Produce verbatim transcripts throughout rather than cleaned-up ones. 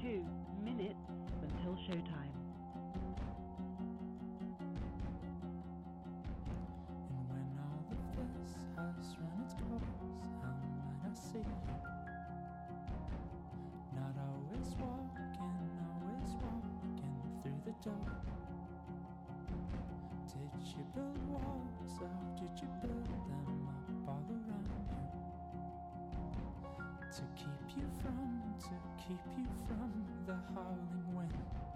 two minutes until showtime. And when all of this has run its course, how might I see you? Not always walking, always walking through the door. Did you build walls or did you build them up all around you? To keep you from, to keep you from the howling wind.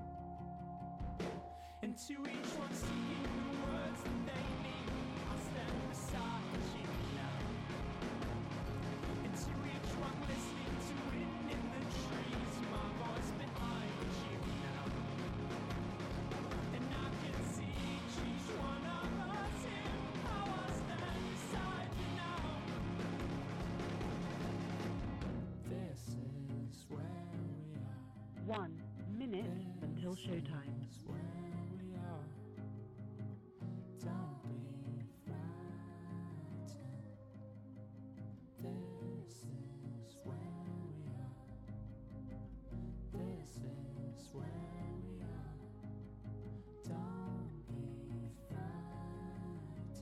And to each one singing the words that they need, I'll stand beside you now. And to each one listening to it in the trees, my voice behind you now. And I can see each one of us here, how I stand beside you now. This is where we are. One minute until showtime. This is where we are. Don't be frightened. This is where we are. This is where we are. Don't be frightened.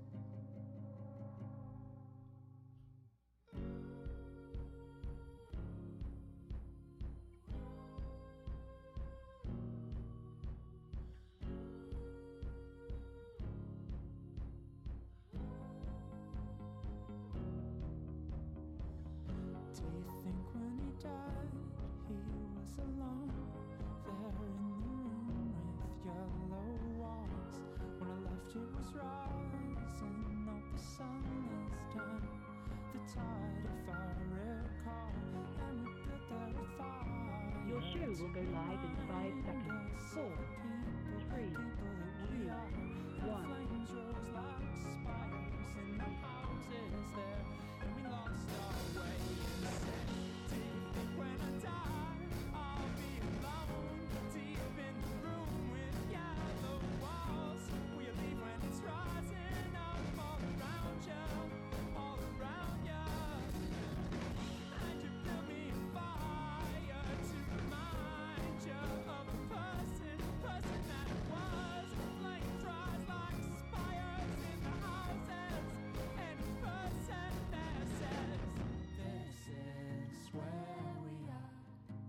Do you think when he died, he was alone? There in the room with yellow walls. When I left, it was rising up, the sun is down. The tide, if I recall, and we built that fire. Your show will go live in five seconds. Four, three, two, one. Flames rose like spires in the houses there, and we lost our way and said, do you think when I die I'll be alone deep in the room with yellow walls? Will you leave when it's rising up all around you, all around you? And you build me a fire to remind you of the person, person that was. Flames rise like spires in the houses, and a person there says, this is where we are.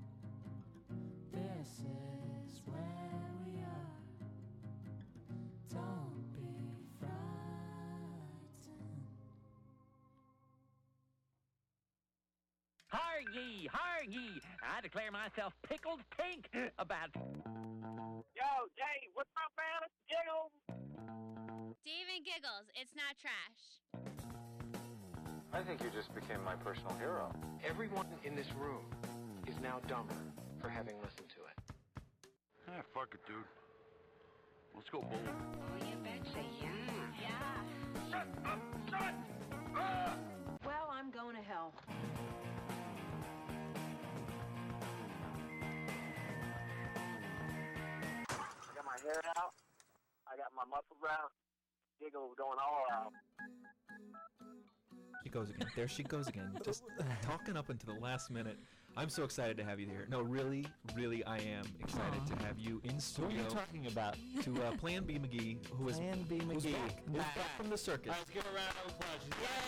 This is where we are. Don't be frightened. Har ye, har ye! I declare myself pickled pink about... Yo, Jay, what's up, man? It's Jiggles. Dave and Giggles, it's not trash. I think you just became my personal hero. Everyone in this room is now dumber for having listened to it. Ah, fuck it, dude. Let's go bowling. Oh, you betcha, yeah. Yeah. Shut up! Shut up! Well, I'm going to hell. I got my hair out. I got my muscles out. Jiggle going all out. She goes again. There she goes again. Just talking up until the last minute. I'm so excited to have you here. No, really, really, I am excited Aww. to have you in Who studio. are you talking about? To uh, Plan B McGee, who is Plan B who's McGee. back, who's Back. back from the circus. Let's give a round of applause.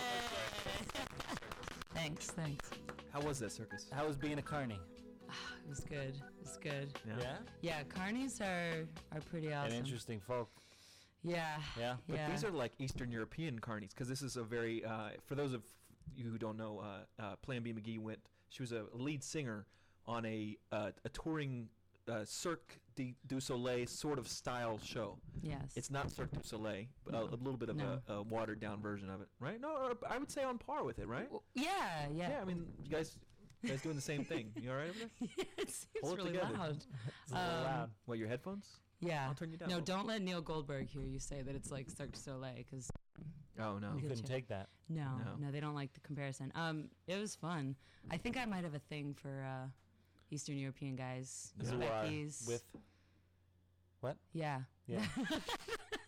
Thanks, thanks. How was that circus? How was being a carny? It was good. It was good. Yeah. Yeah? Yeah, carnies are are pretty awesome. And interesting folk. Yeah. Yeah. But yeah. these are like Eastern European carnies, because this is a very, uh, for those of you who don't know, uh, uh, Plan B McGee went, she was a lead singer on a uh, a touring uh, Cirque du, du Soleil sort of style show. Yes. It's not Cirque du Soleil, but a, a little bit of No. a, a watered down version of it, right? No, or I would say on par with it, right? Well, yeah, yeah. Yeah, I mean, you guys, you guys doing the same thing. You all right over there? it seems Hold it really together. loud. It's a little Um, loud. What, your headphones? Yeah. I'll turn you down. No, don't let Neil Goldberg hear you say that it's like Cirque du Soleil, because Oh, no. You Good couldn't shit. take that. no, No. no, they don't like the comparison. Um, it was fun. I think I might have a thing for uh, Eastern European guys. You are Uzbekis. with what? Yeah. Yeah.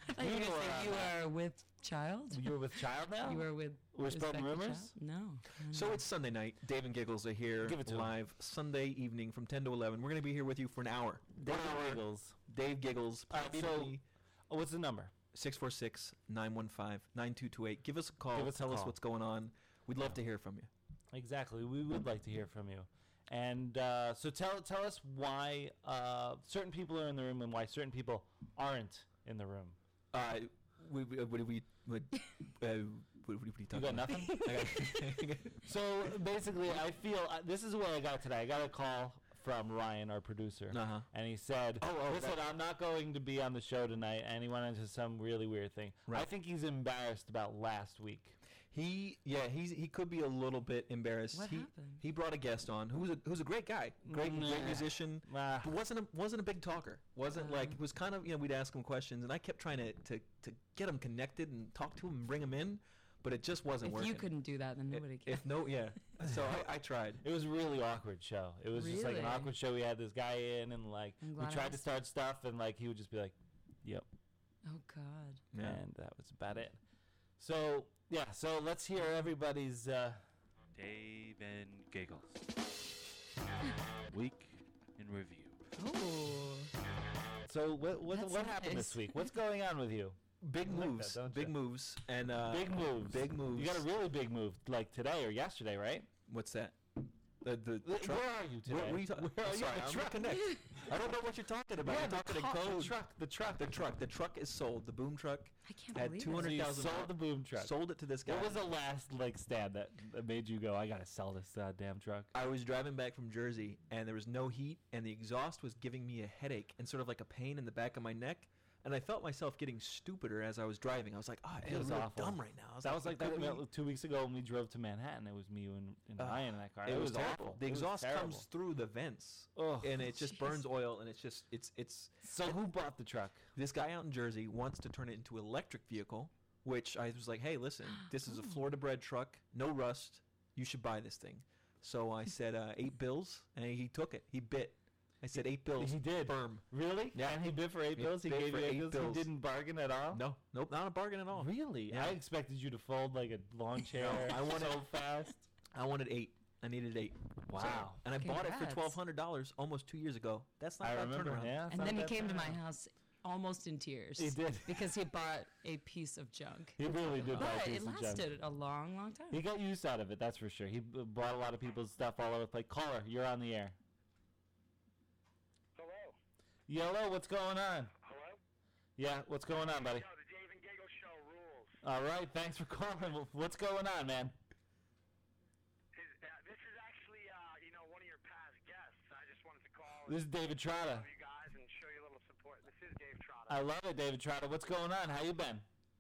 I thought you were You going to were say on you that. are with child. You were with child now? You were with. We're spreading respected rumors? child? No. no, So no. it's Sunday night. Dave and Giggles are here Give it to 'em. live Sunday evening from ten to eleven. We're going to be here with you for an hour. Dave One hour. Giggles. Dave Giggles. Uh, so, oh, what's the number? six four six, nine one five, nine two two eight. Give us a call. Give us a Tell us call. what's going on. We'd love to hear from you. Exactly. We would like to hear from you. And uh, so tell tell us why uh, certain people are in the room and why certain people aren't in the room. Uh, we, we, what did we... What, uh, what, what are you You talking got about? nothing? I got- So basically, I feel uh, this is what I got today. I got a call from Ryan, our producer, Uh-huh. and he said, Oh, oh, "Listen, that- I'm not going to be on the show tonight." And he went into some really weird thing. Right. I think he's embarrassed about last week. He, yeah, he's he could be a little bit embarrassed. What he, happened? He brought a guest on who was a who's a great guy, great Nah. great musician. Ah. But wasn't a, wasn't a big talker. Wasn't like Uh-huh. was kind of you know we'd ask him questions and I kept trying to to, to get him connected and talk to him and bring him in, but it just wasn't If working. you couldn't do that, then I- nobody can. If no, yeah. So I, I tried. It was a really awkward show. It was just like an Really? awkward show. We had this guy in, and like I'm we glad I tried to was- start stuff, and like he would just be like, "Yep," Oh God. Yeah. and that was about it. So yeah, so let's hear everybody's. Uh, Dave and Giggles. Week in review. Oh. so what what, That's what happened this nice. week? What's going on with you? Big You like moves, that, don't big you? moves, and uh, Big moves. big moves. You got a really big move, like today or yesterday, right? What's that? The the, the Where truck? are you today? Where, where you ta- Where are you? Sorry, The I'm truck. connect. I don't know what you're talking about. Yeah, you're the talking car- in the code. truck, the truck. The truck. The truck is sold. The boom truck I can't had believe two it. So hundred you thousand. sold the boom truck. Sold it to this guy. What was the last like stab that, that made you go, "I gotta sell this uh, damn truck"? I was driving back from Jersey, and there was no heat, and the exhaust was giving me a headache and sort of like a pain in the back of my neck. And I felt myself getting stupider as I was driving. I was like, "Oh, I It feel was really awful. dumb right now." I was That was like that could we- about two weeks ago when we drove to Manhattan. It was me and, and Ugh, Ryan in that car. It, was, awful. awful. The It was exhaust terrible. comes through the vents, Ugh. and it just Jeez. burns oil, and it's just it's it's. So who bought the truck? This guy out in Jersey wants to turn it into an electric vehicle, which I was like, "Hey, listen, this is a Florida-bred truck, no rust. You should buy this thing." So I said uh, eight bills, and he took it. He bit. I said eight bills. He did. Firm. Really? Yeah. And he bid for eight He bills. He bid gave for you eight, eight bills. bills. He didn't bargain at all. No, nope, not a bargain at all. Really? Yeah. I expected you to fold like a lawn chair. I wanted- so fast. I wanted eight. I needed eight. Wow. So- and I bought it for Congrats. twelve hundred dollars almost two years ago. That's not I a bad remember. turnaround. Yeah. it's And not then he that came to my bad. house almost in tears. He did. Because he bought a piece of junk. He really did buy a But piece it of junk. lasted a long, long time. He got use out of it, that's for sure. He b- bought a lot of people's stuff all over the place. Caller, you're on the air. Hello. Yellow, what's going on? Hello? Yeah, what's going on, buddy? Yo, the Dave and Giggle show rules. All right, thanks for calling. Wh- What's going on, man? His, uh, this is actually, uh, you know, one of your past guests. I just wanted to call This is David Trotta. you guys and show you a little support. This is Dave Trotta. I love it, David Trotta. What's going on? How you been?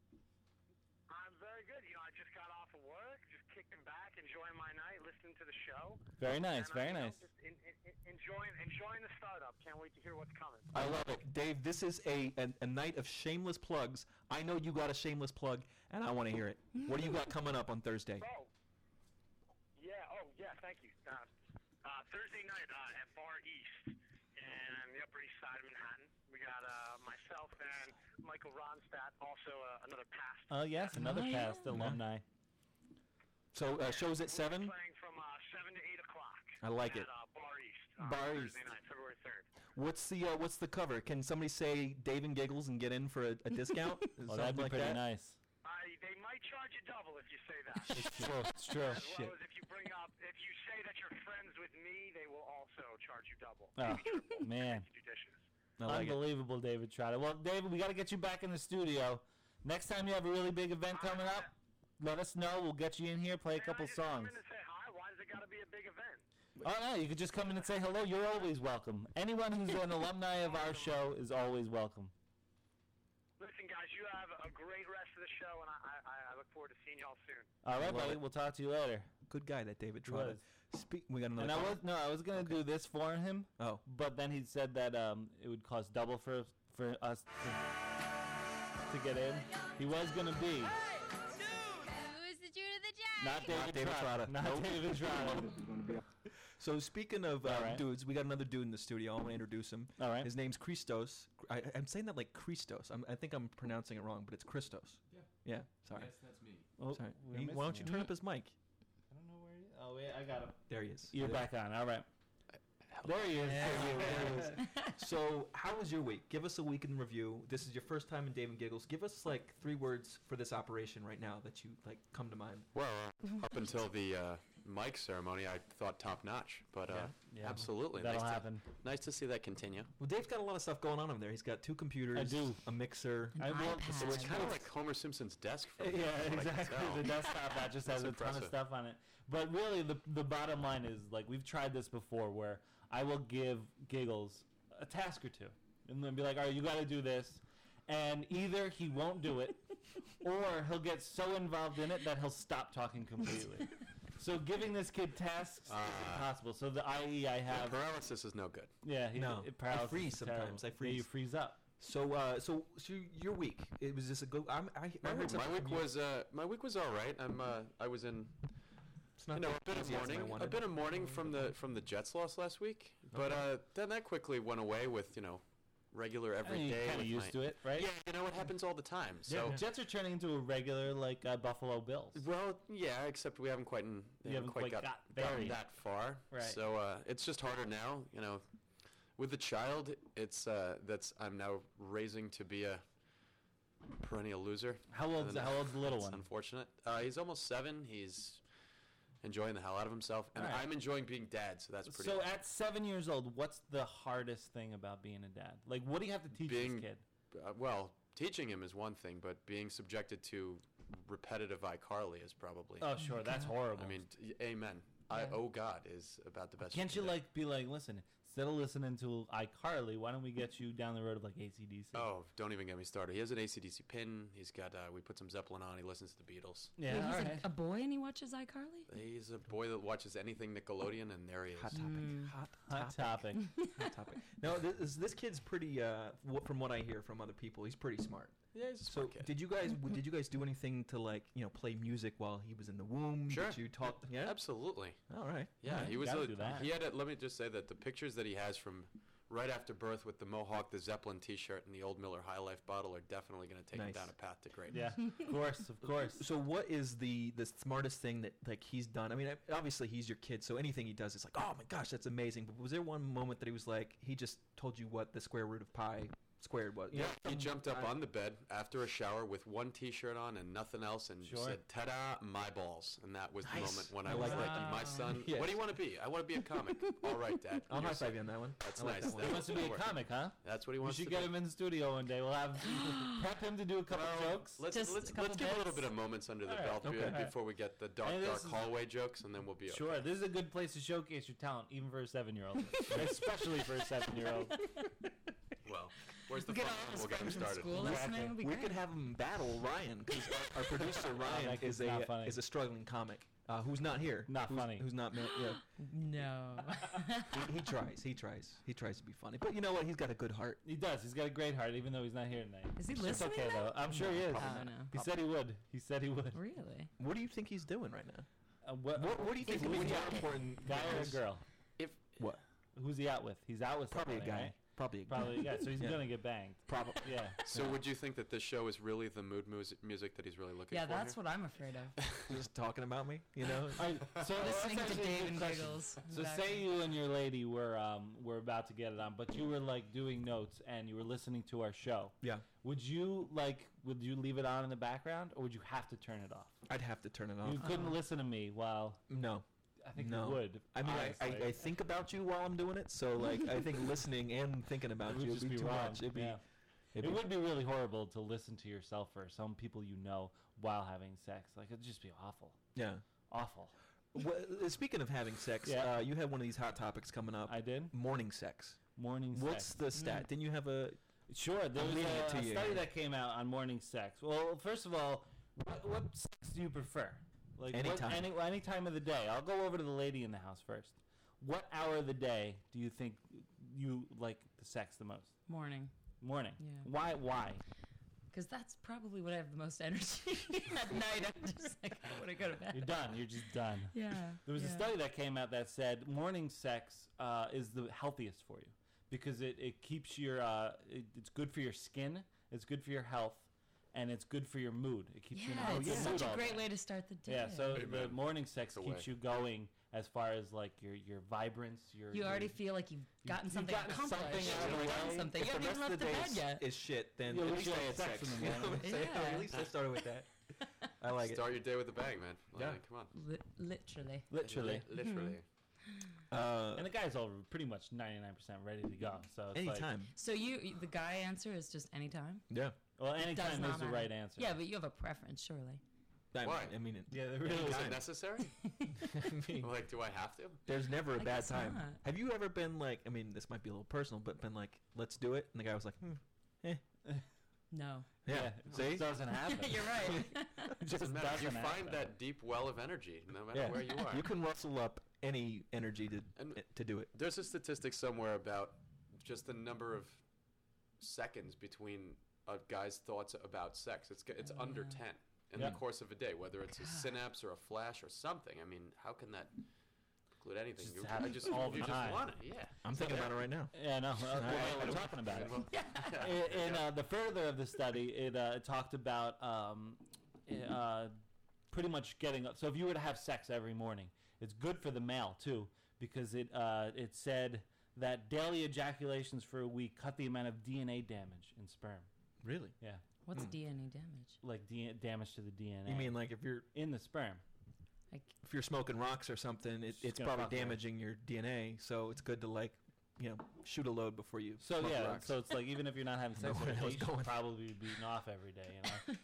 I'm very good. You know, I just got off of work, just kicking back, enjoying my night, listening to the show. Very nice, And, uh, very you know, nice. Just in, in, in, enjoying, enjoying the startup. Can't wait to hear what's coming. I love it, Dave. This is a, a a night of shameless plugs. I know you got a shameless plug, and I want to hear it. What do you got coming up on Thursday? Oh. Yeah. Oh, yeah. Thank you. Uh, uh, Thursday night uh, at Bar East in the Upper East Side of Manhattan. We got uh, myself and Michael Ronstadt, also uh, another past. Oh, yes, another Oh, past yeah. alumni. So uh, shows at We'll be seven. playing from uh, seven to eight o'clock. I like at, it. Uh, Bar East. Uh, Bar Thursday East. night, February third. What's the uh, what's the cover? Can somebody say Dave and Giggles and get in for a, a discount? Well, that'd Something be like pretty that? nice. Uh, they might charge you double if you say that. It's true. It's true. As Shit. well as if you bring up, if you say that you're friends with me, they will also charge you double. Oh, Maybe triple. man. Judicious. I like it. Unbelievable, David Trotta. Well, David, we got to get you back in the studio. Next time you have a really big event coming up, let us know. We'll get you in here, play a Man, couple I just come songs. in and say hi. Why does it got to be a big event? Oh, no, you could just come in and say hello. You're always welcome. Anyone who's an alumni of our show is always welcome. Listen, guys, you have a great rest of the show, and I, I, I look forward to seeing y'all soon. All right, Love buddy. it. We'll talk to you later. Good guy, that David He Trotta. was. Speak. We got another. And I caller? was no, I was gonna do this for him. Oh. But then he said that um, it would cost double for for us to, to get in. He was gonna be Who's the Jude of the Jag? not David, Not David Trotta. Trotta. Not Nope. David Trotta. So speaking of uh, All right. dudes, we got another dude in the studio. I'm gonna introduce him. All right. His name's Christos. I, I'm saying that like Christos. I'm, I think I'm pronouncing it wrong, but it's Christos. Yeah. Yeah. Sorry. Yes, that's me. Oh, Sorry. we're He- why don't you missing turn it. up his mic? I don't know where he is. Oh, wait, I got him. There he is. You're There- back on. All right. There he is. There he is. So, how was your week? Give us a week in review. This is your first time in Dave and Giggles. Give us like three words for this operation right now that you like come to mind. Well, uh, up until the uh, mic ceremony, I thought top notch, but uh, Yeah. Yeah. absolutely, That'll nice happen. To, nice to see that continue. Well, Dave's got a lot of stuff going on over there. He's got two computers, I do. a mixer. I will- So it's kind of like Homer Simpson's desk. From Yeah, what I can exactly. tell. The desktop that just has That's a ton of impressive. stuff on it. But really, the the bottom line is like we've tried this before, where I will give Giggles a task or two, and then be like, "All right, you got to do this," and either he won't do it, or he'll get so involved in it that he'll stop talking completely. So giving this kid tasks is Ah. impossible. So the I E I Yeah, have, paralysis is no good. yeah, he, No, it, I paralysis freeze is sometimes. terrible. I Yeah, you freeze. freeze up. So, uh, so, so your week. It was just a go. I'm, I, I My, heard week- my something week from you. was uh, my week was all right. I'm uh, I was in It's not you know the a bit of enthusiasm I mourning, a wanted. bit of mourning from the from the Jets loss last week, but Okay. uh, then that quickly went away with you know regular I every mean, day. you're kind of with used my- to it, right? Yeah, you know it happens all the time. Yeah, So Jets are turning into a regular like uh, Buffalo Bills. well, yeah, except we haven't quite in, they You haven't haven't quite, quite got, got gotten there that far. Right. So uh, it's just harder now. You know, with the child, it's uh, that's I'm now raising to be a perennial loser. How old's And how old's the little it's one? Unfortunate. Uh, he's almost seven. He's enjoying the hell out of himself, and All right. I'm enjoying being dad. So that's pretty. So awesome. at seven years old, what's the hardest thing about being a dad? Like, what do you have to teach Being- this kid? Uh, well, teaching him is one thing, but being subjected to repetitive iCarly is probably. Oh, sure, that's horrible. I mean, t- amen. I Yeah. oh God is about the best. Can't can you do. like be like, listen, instead of listening to iCarly, why don't we get you down the road of like A C D C? Oh, don't even get me started. He has an A C D C pin. He's got. Uh, we put some Zeppelin on. He listens to the Beatles. Yeah, Wait, all he's right. a, a boy and he watches iCarly? He's a boy that watches anything Nickelodeon, and there he is. Hot topic. Mm. Hot, Hot topic. topic. Hot topic. No, this, this kid's pretty. Uh, wh- from what I hear from other people, he's pretty smart. Yeah, he's a So, smart kid. did you guys w- did you guys do anything to like you know play music while he was in the womb? Sure. Did you talk? Yeah. Absolutely. All right. Yeah, All right. he was. gotta A, do that. he had. A, let me just say that the pictures that he has from right after birth with the Mohawk, the Zeppelin T-shirt, and the old Miller High Life bottle are definitely going to take him Nice. down a path to greatness. Yeah, of course, of course. So what is the the smartest thing that like he's done? I mean, I- obviously he's your kid, so anything he does is like, oh my gosh, that's amazing. But was there one moment that he was like, he just told you what the square root of pi squared was? Yeah, he some- jumped up I- on the bed after a shower with one T-shirt on and nothing else, and Sure. said, "Ta-da, my balls!" And that was the Nice. moment when I I, was like like, that. "My son, Yes. what do you want to be? I want to be a comic." All right, Dad. I'll You're high five so- you on that one. That's I like nice. that one. He wants to be a That'll work. comic, huh? That's what he We wants should to get do. him in the studio one day. We'll have prep him to do a couple jokes. Let's Just let's, a couple let's give a little bits. bit of moments under the All right, belt be- okay. before we get the dark And this dark is- hallway jokes, and then we'll be Sure, okay. this is a good place to showcase your talent, even for a seven-year-old, especially for a seven-year-old. Well, where's the We get fun? all his We'll get him friends from started. school listening. It'd be We great. could have him battle Ryan because our, our producer Ryan that kid's is a not funny. is a struggling comic uh, who's not here. Not who's, funny. Who's not? Ma- yeah. No. he, he tries. He tries. He tries to be funny. But you know what? He's got a good heart. He does. He's got a great heart, even though he's not here tonight. Is he It's listening okay now? though. I'm sure he is. Oh, no. He said he would. He said he would. Really? What do you think he's doing right now? Uh, what, What, what do you think If would we be got more it. important? guy or a is- girl? If What? Who's he out with? He's out with Probably a somebody, guy. right? Probably a guy. Probably, yeah. So he's Yeah. gonna get banged. Probably. Yeah. so, would you think that this show is really the mood music, music that he's really looking Yeah, for? that's here? what I'm afraid of. Just talking about me, you know? All right, so Listening that's to actually a Dave good and question. Giggles. So Exactly. say you and your lady were um were about to get it on, but you were like doing notes and you were listening to our show. Yeah. Would you like would you leave it on in the background or would you have to turn it off? I'd have to turn it off. You couldn't listen to me while No. I think no. you would. I mean, I, I, honestly. I think about you while I'm doing it, so like I think listening and thinking about It would you just would be, be too wrong. much. It'd be, Yeah. it'd It be- would be really horrible to listen to yourself or some people you know while having sex. Like it'd just be awful. yeah. Awful. Well, uh, speaking of having sex, Yeah. uh, you had one of these hot topics coming up. I did. Morning sex. Morning What's sex. the stat? Didn't you have a? Sure, there I'm was reading it a, to a you study here. that came out on morning sex. Well, first of all, what, what sex do you prefer? Like what- Anytime. any any time of the day. I'll go over to the lady in the house first. What hour of the day do you think you like the sex the most? Morning. Morning. Yeah. Why? Why? Because that's probably when I have the most energy. At night, I'm just like, I want to go to bed. You're done. You're just done. Yeah. There was yeah. a study that came out that said morning sex uh, is the healthiest for you because it, it keeps your uh, it, it's good for your skin, it's good for your health, and it's good for your mood. It keeps Yeah, you in a it's good such mood a all great day. way to start the day. Yeah, so Amen. the morning sex That's the keeps way. you going as far as like your your vibrance. Your You your- already feel like you've gotten you've something gotten accomplished. something out of the You've done way. something. If You the haven't even rest left of the the day bed is, yet. is shit, then You at at least least I had had sex sex. in the You know what I'm morning. saying? Yeah. At least I started with that. I like Start your day with a bang, man. Like, Yeah. Come on. Li- literally. literally. Li- Literally. it. Uh, And the guy's all pretty much ninety-nine percent ready to go. So it's like, anytime. So you, the guy answer is just anytime? Yeah. well, Does anytime not is the matter. right answer. Yeah, but you have a preference, surely. I mean- Why? I mean, it, yeah, they really Is Anytime. it necessary? I mean, Like, do I have to? there's never a I bad guess time. not. Have you ever been like? I mean, this might be a little personal, but been like, "Let's do it," and the guy was like, hmm, "Eh." No. Yeah. Yeah, See? it doesn't happen. You're right. It doesn't matter. You doesn't find happen. that deep well of energy no matter Yeah. where you are. You can rustle up any energy to And- to do it. There's a statistic somewhere about just the number of seconds between a guy's thoughts about sex. It's g- it's Oh, under yeah. ten in Yeah. the course of a day, whether it's a God. synapse or a flash or something. I mean, how can that include anything? Just You, I happens just all you the just time. want it. Yeah. I'm thinking about it right now. Yeah, no, uh, well, I we're don't- talking about it. Well, in in uh, the further of the study, it, uh, it talked about um, i- uh, pretty much getting up. So if you were to have sex every morning, it's good for the male too, because it uh, it said that daily ejaculations for a week cut the amount of D N A damage in sperm. Really? Yeah, What's Hmm. D N A damage? like D- damage to the D N A. You mean like if you're in the sperm? Like, if you're smoking rocks or something, it, It's it's gonna probably fuck with it. damaging your D N A. So it's good to like, you know, shoot a load before you. So smoke yeah, rocks. so it's like even if you're not having Know sex, where with I it, was you should going. probably be beating off every day. You know.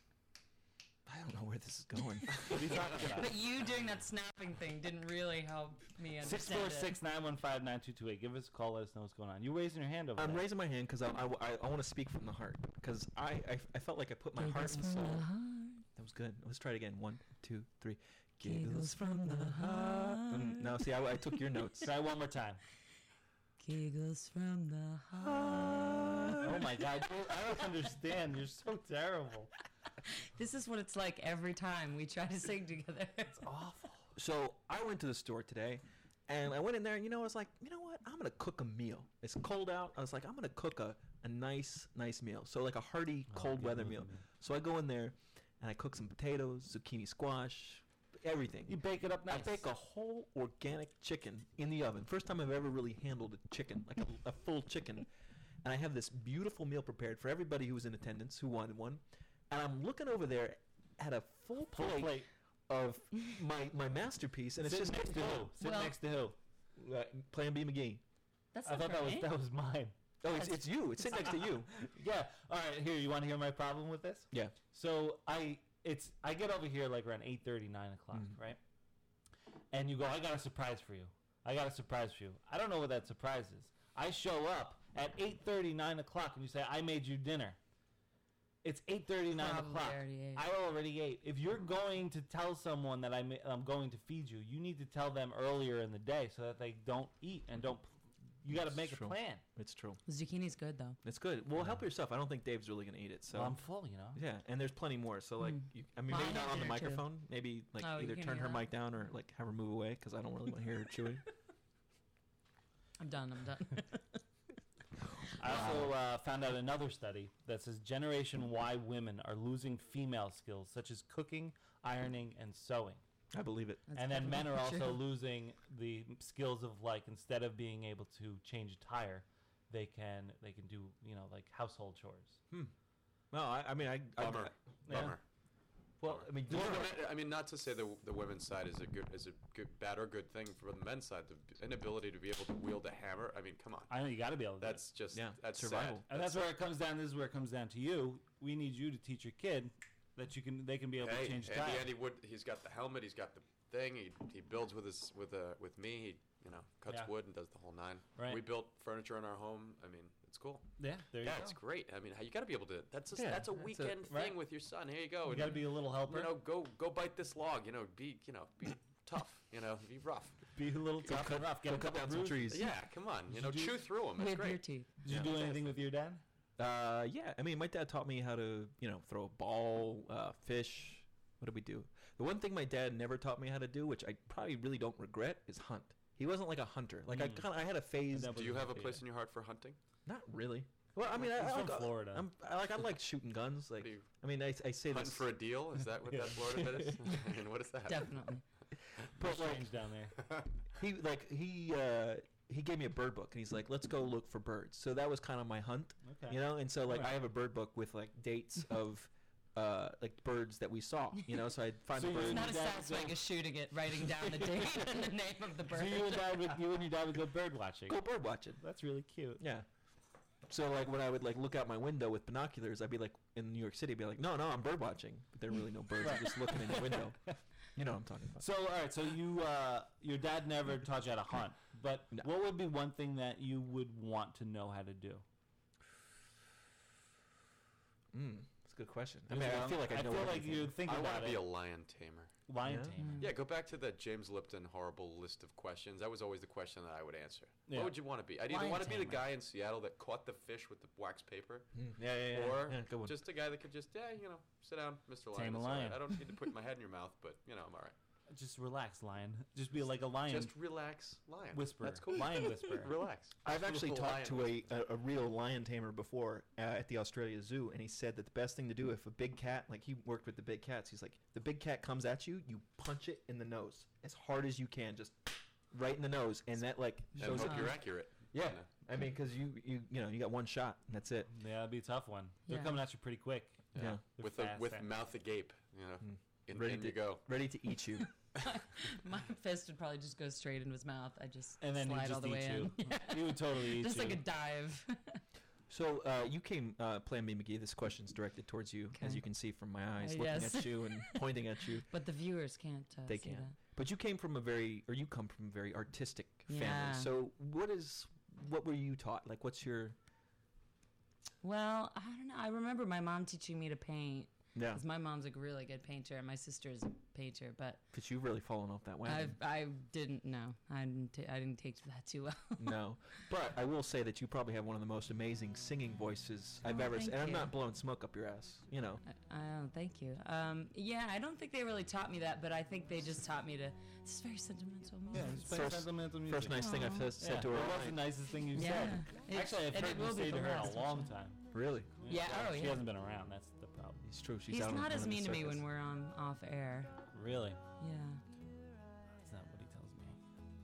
I don't know where this is going. What are you talking about? but you doing that snapping thing didn't really help me understand Six four it. six nine one five nine two two eight. Give us a call. Let us know what's going on. You raising your hand over I'm there. raising my hand because I, I, I, I want to speak from the heart because I, I, I felt like I put my heart and Giggles from soul. the heart. That was good. Let's try it again. One, two, three. Giggles from the heart. Mm, no, see, I, I took your notes. Try one more time. Giggles from the heart. Oh my God! You're- I don't understand. You're so terrible. This is what it's like every time we try to sing together. It's awful. So I went to the store today, and I went in there, and you know, I was like, you know what? I'm gonna cook a meal. It's cold out. I was like, I'm gonna cook a, a nice, nice meal. So like a hearty, Oh, cold get weather with meal. me. So I go in there, and I cook some potatoes, zucchini squash, everything. You bake it up nice. I bake a whole organic chicken in the oven. First time I've ever really handled a chicken, like a, a full chicken. And I have this beautiful meal prepared for everybody who was in attendance who wanted one. And I'm looking over there at a full Full plate, plate. of my, my masterpiece, and it's Sit just next to getting who? cold. Sit Well- next to who? Uh, Plan B McGee. That's I not thought for that was me. that was mine. Oh, it's, it's you. It's sitting next to you. Yeah. All right. Here, you want to hear my problem with this? Yeah. So I it's I get over here like around eight thirty, nine o'clock, Mhm. right? And you go, I got a surprise for you. I got a surprise for you. I don't know what that surprise is. I show up at eight thirty, nine o'clock, and you say, I made you dinner. It's eight thirty, nine Probably o'clock. already ate. I already ate. If you're going to tell someone that I ma- I'm going to feed you, you need to tell them earlier in the day so that they don't eat and don't. You got to It's make true. a plan. It's true. Zucchini's good though. It's good. Well, help yourself. I don't think Dave's really going to eat it. So Well, I'm full, you know. yeah, and there's plenty more. So like, Mm. you, I mean, Well, maybe I not had on the dinner, too. microphone. Maybe like Oh, you either can turn hear her that? mic down or like have her move away because I don't really want to hear her chewing. I'm done. I'm done. I also uh, found out another study that says Generation Y women are losing female skills such as cooking, ironing, and sewing. I believe it. That's and then men are definitely also true. losing the skills of like instead of being able to change a tire, they can they can do you know like household chores. Hmm. No, I, I mean, I, I Bummer. Yeah. Bummer. well, I mean, The do women- I mean, not to say the the women's side is a good is a good bad or good thing for the men's side. The inability to be able to wield a hammer. I mean, come on. I know you got to be able to. do it. That's just Yeah, that's survival. sad. and that's where it comes down. This is where it comes down to you. We need you to teach your kid that you can they can be able Hey, to change Andy, tires. Andy Wood. He's got the helmet. He's got the thing. He he builds with his with uh with me. He you know cuts Yeah. wood and does the whole nine. Right. We built furniture in our home. I mean, it's cool. Yeah, there you Yeah, go. it's great. I mean, how you got to be able to. That's a, Yeah, that's a that's a- weekend right. thing with your son. Here you go. You and, got to be a little helper. you know, go go bite this log. You know, be you know be tough. You know, be rough. be a little tough and rough. Get go a cut couple down some bruises. trees. Yeah, come on. You Did know, you do- chew through them. That's With your great. teeth. Did you Yeah. do anything with your dad? Uh, yeah. I mean, my dad taught me how to, you know, throw a ball, uh, fish. What did we do? The one thing my dad never taught me how to do, which I probably really don't regret, is hunt. He wasn't like a hunter. Like I Mm. kind of I had a phase. That Do you was have a my place favorite. in your heart for hunting? Not really. Well, I mean, I, He's I from like, Florida. I'm, I like I like shooting guns. Like, What do you- I mean, I, I say Hunting this. for a deal? Is that what that Florida bit is? I mean, what is that? Definitely. But like, Strange down there. he like he uh, he gave me a bird book and he's like, let's go look for birds. So that was kind of my hunt, Okay. you know. And so like Alright. I have a bird book with like dates of uh, like birds that we saw, you know. So I find So the you- bird. It's not as Dad satisfying go- as shooting it, writing down the date and the name of the bird. So you and dad would you and your dad would go bird watching. Go bird watching. That's really cute. Yeah. So like when I would like look out my window with binoculars, I'd be like in New York City, I'd be like, no, no, I'm bird watching. But there are really no birds. I'm just looking in the window. You know what I'm talking about. So all right, so you uh, your dad never taught you how to hunt, but No. what would be one thing that you would want to know how to do? Mm, that's a good question. I Is mean, it I on- feel like I, I know feel like everything. you think I want about to be it. a lion tamer. Lion Yeah. tamer. Yeah, go back to that James Lipton horrible list of questions. That was always the question that I would answer. Yeah. What would you want to be? I'd either Lion want to be the tamer. guy in Seattle that caught the fish with the wax paper, Mm, yeah, yeah, yeah. or yeah, good one. just a guy that could just, yeah, you know, sit down, Mister Lion. Tame a it's all right. lion. I don't need to put my head in your mouth, but, you know, I'm all right. Just relax, lion. Just be like a lion. Just relax, lion. whisper. That's cool. Lion whisper. Relax. I've Just a actually little talked to lion a, a, a real lion tamer before uh, at the Australia Zoo, and he said that the best thing to do if a big cat, like he worked with the big cats, he's like, the big cat comes at you, you punch it in the nose as hard as you can, just right in the nose, and that like and shows hope up. you're accurate. Yeah, You know. I mean, because you you you know you got one shot, and that's it. Yeah, that'd be a tough one. They're Yeah. coming at you pretty quick. Yeah, Yeah. They're With the fast with and- mouth agape, you know. Mm. In, Ready in to you go. ready to eat you. My fist would probably just go straight into his mouth. I just And then he'd slide just all the eat way you. in. Yeah. He would totally eat Just you. like a dive. So uh, you came, uh, Plan B McGee. This question's directed towards you, as Okay. you can see from my eyes, Uh, looking yes. at you and pointing at you. But the viewers can't. Uh, They see can't. that. But you came from a very, or you come from a very artistic Yeah. family. So what is, what were you taught? Like, what's your? Well, I don't know. I remember my mom teaching me to paint. Yeah. Because my mom's a really good painter, and my sister's a painter. But Because you've really fallen off that wagon. I I didn't know. I didn't. ta- I didn't take to that too well. No, but I will say that you probably have one of the most amazing singing voices I've Oh, ever seen. thank And I'm you. not blowing smoke up your ass, you know. I, oh, thank you. Um, yeah, I don't think they really taught me that, but I think they just taught me to. This is very sentimental Yeah, music. just play First- sentimental music. First nice thing I've Aw. said, said Yeah, to her. that all was the night. nicest thing you've Yeah. said. It- Actually, I've and heard it you will be say the to her in last, a long actually. time. Really? Yeah, oh, She yeah. hasn't been around. That's the problem. It's true. She's He's out on- not as on the mean to me circus. when we're on off air. Really? Yeah. That's not what he tells me.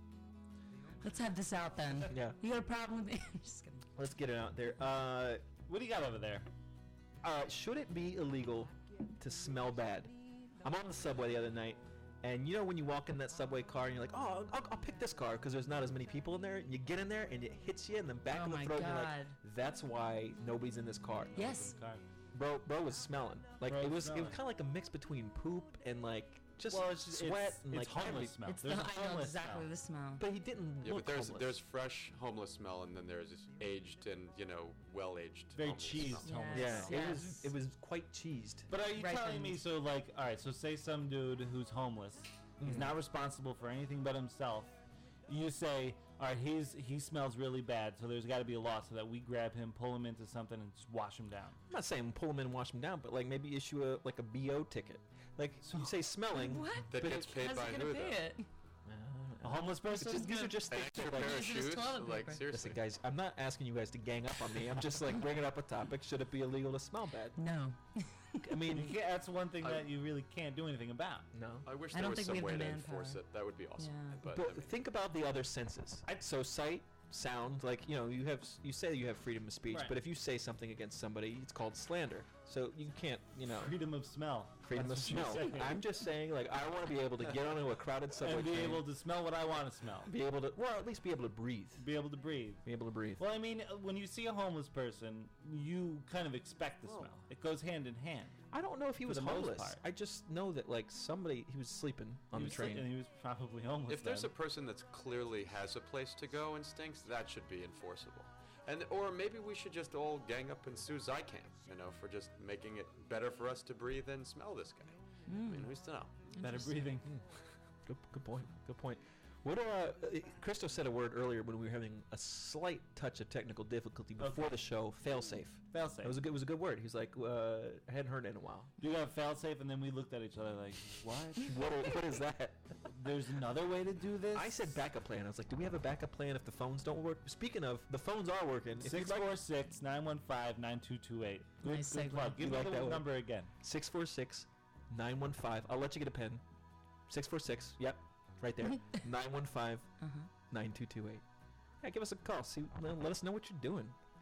Let's have this out then. Yeah. You got a problem with me? I'm just kidding. Let's get it out there. Uh, What do you got over there? uh, should it be illegal to smell bad? I'm on the subway the other night, and you know when you walk in that subway car and you're like, oh, I'll, I'll pick this car because there's not as many people in there. And you get in there and it hits you in the back Oh of the my throat. And you're like, God. that's why nobody's in this car. Yes. Bro, bro was smelling. Like Bro it was was, it smelling. was kind of like a mix between poop and like just Well, it's just- sweat it's- and it's like homeless every- smell. It's There's the, a I know homeless exactly smell. the smell. But he didn't Yeah, look but there's homeless. there's fresh homeless smell, and then there's aged and you know well aged. Very homeless cheesed smell. homeless yeah, smell. it was it was quite cheesed. But are you telling me Ripened. so? Like, all right. So say some dude who's homeless, he's Mhm. not responsible for anything but himself. You say, all right, he's he smells really bad, so there's got to be a law so that we grab him, pull him into something, and just wash him down. I'm not saying pull him in and wash him down, but like maybe issue a like a B O ticket. Like you say smelling. What? That but gets it- paid How's by he who gonna though? pay it? A homeless It's person? just, these are just An things extra that, like, pair of Uses shoes? toilet Like paper. seriously. listen, guys, I'm not asking you guys to gang up on me. I'm just like bringing up a topic. Should it be illegal to smell bad? No. I mean, You can't- that's one thing I- that you really can't do anything about. no. I wish I there don't was think some we have way the to manpower. enforce it. That would be awesome. Yeah. But, But I mean, think about the other senses. So sight, sound, like you know, you have s- you say you have freedom of speech, Right. but if you say something against somebody, it's called slander. So you can't, you know, Freedom of smell. freedom That's of what you're smell. saying. I'm just saying, like, I want to be able to get onto a crowded subway and be train, able to smell what I want to smell. be able to, well, at least be able to breathe. Be able to breathe. Be able to breathe. Well, I mean, uh, when you see a homeless person, you kind of expect the Well, smell. It goes hand in hand. I don't know if he for was the most homeless. part. I just know that like somebody he was sleeping on He the was sleep- train. and he was probably homeless. if there's a then. person that's clearly has a place to go and stinks, that should be enforceable. And or maybe we should just all gang up and sue Zycam, you know, for just making it better for us to breathe and smell this guy. I mean, who's to know? better breathing. Good, good point. Good point. What do uh, Christo said a word earlier when we were having a slight touch of technical difficulty before Okay. the show. Failsafe. Failsafe. It was a good. It was a good word. He's like, uh, I hadn't heard it in a while. You got fail safe, and then we looked at each other like, what? what? What is that? There's another way to do this. I said backup plan. I was like, do we have a backup plan if the phones don't work? Speaking of, the phones are working. If you'd Six like- four six nine one five nine two two eight. Good, Nice good segue. plug. Give You me like the that one? number again. six four six nine one five. I'll let you get a pen. six four six. Yep, right there. nine one five Uh-huh. nine two two eight. Yeah, give us a call. See, let let us know what you're doing.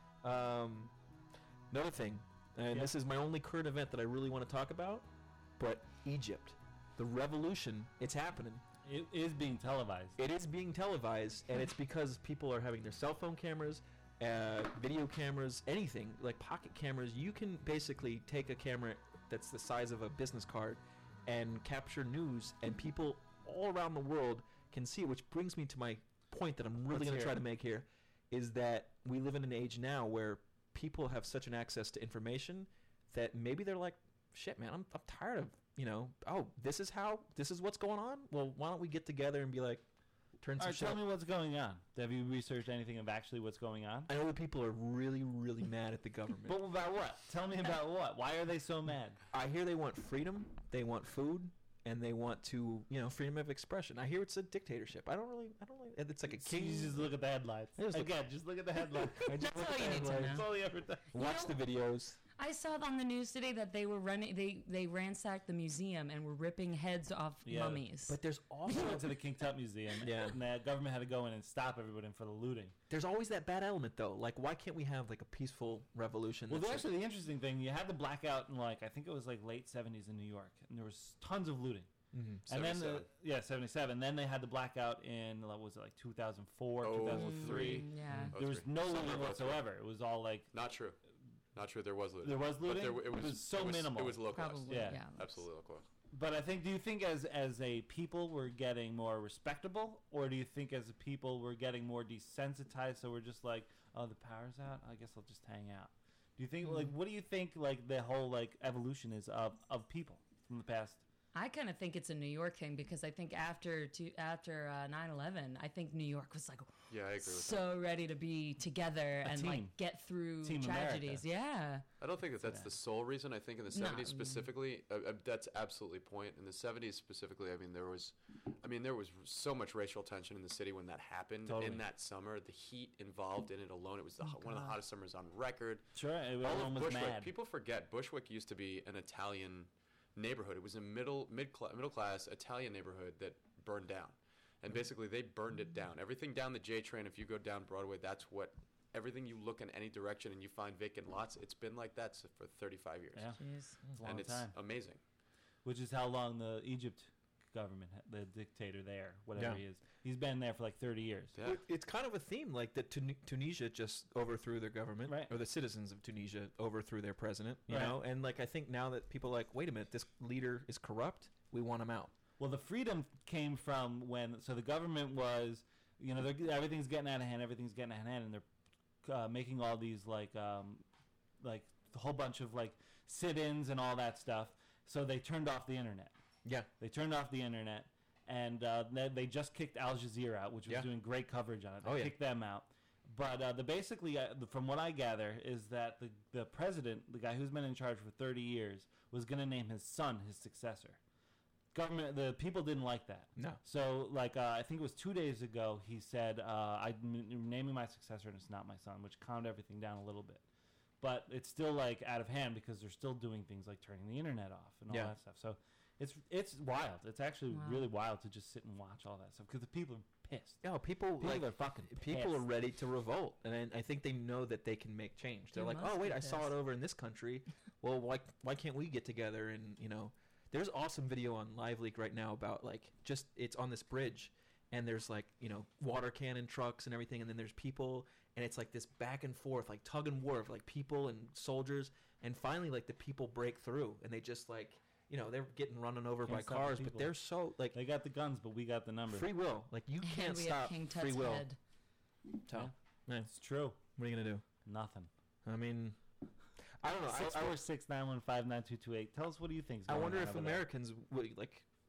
Um, another thing, and Yeah. this is my only current event that I really want to talk about, but Egypt, the revolution, it's happening. It is being televised. It is being televised, and it's because people are having their cell phone cameras, uh, video cameras, anything like pocket cameras. You can basically take a camera that's the size of a business card and capture news, and people all around the world can see it. Which brings me to my point that I'm really Let's going to hear try it. to make here, is that we live in an age now where people have such an access to information that maybe they're like, shit, man, I'm, I'm tired of, you know, oh, this is how, this is what's going on? Well, why don't we get together and be like, turn All some right, shit tell up. me what's going on. Have you researched anything of actually what's going on? I know that people are really, really mad at the government. But about what? Tell me about what? Why are they so mad? I hear they want freedom, they want food, and they want to, you know, freedom of expression. I hear it's a dictatorship. I don't really, I don't really, it's like a So king. you just look at the headlines. I just look- Again, just look at the headlines. I just That's look all at you the need to headlines. know. That's all you ever done. Watch the videos. I saw on the news today that they were running. They they ransacked the museum and were ripping heads off Yeah. mummies. But there's We also went to the King Tut Museum, Yeah. and the government had to go in and stop everybody for the looting. there's always that bad element though. Like, why can't we have like a peaceful revolution? Well, that's like- actually, the interesting thing, you had the blackout in like I think it was like late seventies in New York, and there was tons of looting. Mhm. And then the, seventy-seven. yeah, seventy-seven. Then they had the blackout in what was it like two thousand four, Oh, two thousand three. Mm, yeah. Oh, There was three. no Summer looting of oh three. whatsoever. It was all like Not true. Not true. There was looting. there was But looting. there, w- it, was, was so it was, minimal. It was localized. Probably. Yeah. Yeah. Absolutely localized. But I think, do you think as as a people we're getting more respectable, or do you think as a people we're getting more desensitized? So we're just like, oh, the power's out. I guess I'll just hang out. Do you think like what do you think like the whole like evolution is of of people from the past? I kind of think it's a New York thing because I think after to, after uh, nine eleven, I think New York was like Yeah, I agree with that. so ready to be together A and team. like get through Team tragedies. Yeah. I don't think that that's Yeah. the sole reason. I think in the No. seventies specifically, uh, uh, that's absolutely point. In the seventies specifically, I mean, there was, I mean, there was so much racial tension in the city when that happened. Totally. In that summer, the heat involved in it alone, it was the, Oh, ho- one of the God. hottest summers on record. Sure, All everyone of was Bushwick. mad. People forget Bushwick used to be an Italian neighborhood. It was a middle mid middle class Italian neighborhood that burned down, and basically they burned it down. Everything down the J train. If you go down Broadway, that's what. Everything you look in any direction and you find vacant lots. It's been like that s- for thirty-five years, Yeah, Jeez. it's a long and it's time. amazing. Which is how long the Egypt government, ha- the dictator there, whatever Yeah. he is, he's been there for like thirty years. Yeah. Well, it's kind of a theme, like that Tun- Tunisia just overthrew their government, Right. or the citizens of Tunisia overthrew their president. You Right. know, and like I think now that people are like, wait a minute, this leader is corrupt. We want him out. Well, the freedom came from when, so the government was, you know, they're, everything's getting out of hand, everything's getting out of hand, and they're uh, making all these like, um, like a whole bunch of like sit-ins and all that stuff. So they turned off the internet. Yeah. They turned off the internet, and uh, they, they just kicked Al Jazeera out, which was Yeah. doing great coverage on it. They Oh, yeah. kicked them out. But uh, the basically, uh, the, from what I gather, is that the the president, the guy who's been in charge for thirty years, was going to name his son his successor. Government, the people didn't like that. No. So, like, uh, I think it was two days ago, he said, uh, "I'm n- naming my successor, and it's not my son," which calmed everything down a little bit. But it's still like out of hand because they're still doing things like turning the internet off and all Yeah. that stuff. So it's it's wild. It's actually Wow. really wild to just sit and watch all that stuff because the people are pissed. No, people People like are fucking people are pissed. ready to revolt, and I, I think they know that they can make change. They're They like, must oh wait, be I saw it pissed." over in this country. Well, why why can't we get together? And you know, there's awesome video on LiveLeak right now about like just it's on this bridge, and there's like you know water cannon trucks and everything, and then there's people, and it's like this back and forth, like tug and war of like people and soldiers, and finally like the people break through, and they just like you know they're getting run over Can't by stop the cars, but people. they're so like They got the guns, but we got the numbers. free will. Like you And can't we stop have King free Tut's will. head. So, Yeah. man, It's true. what are you gonna do? Nothing. I mean, I don't know. I- Six I, four six nine one five nine two two eight. Tell us what do you think? I wonder if Americans would like.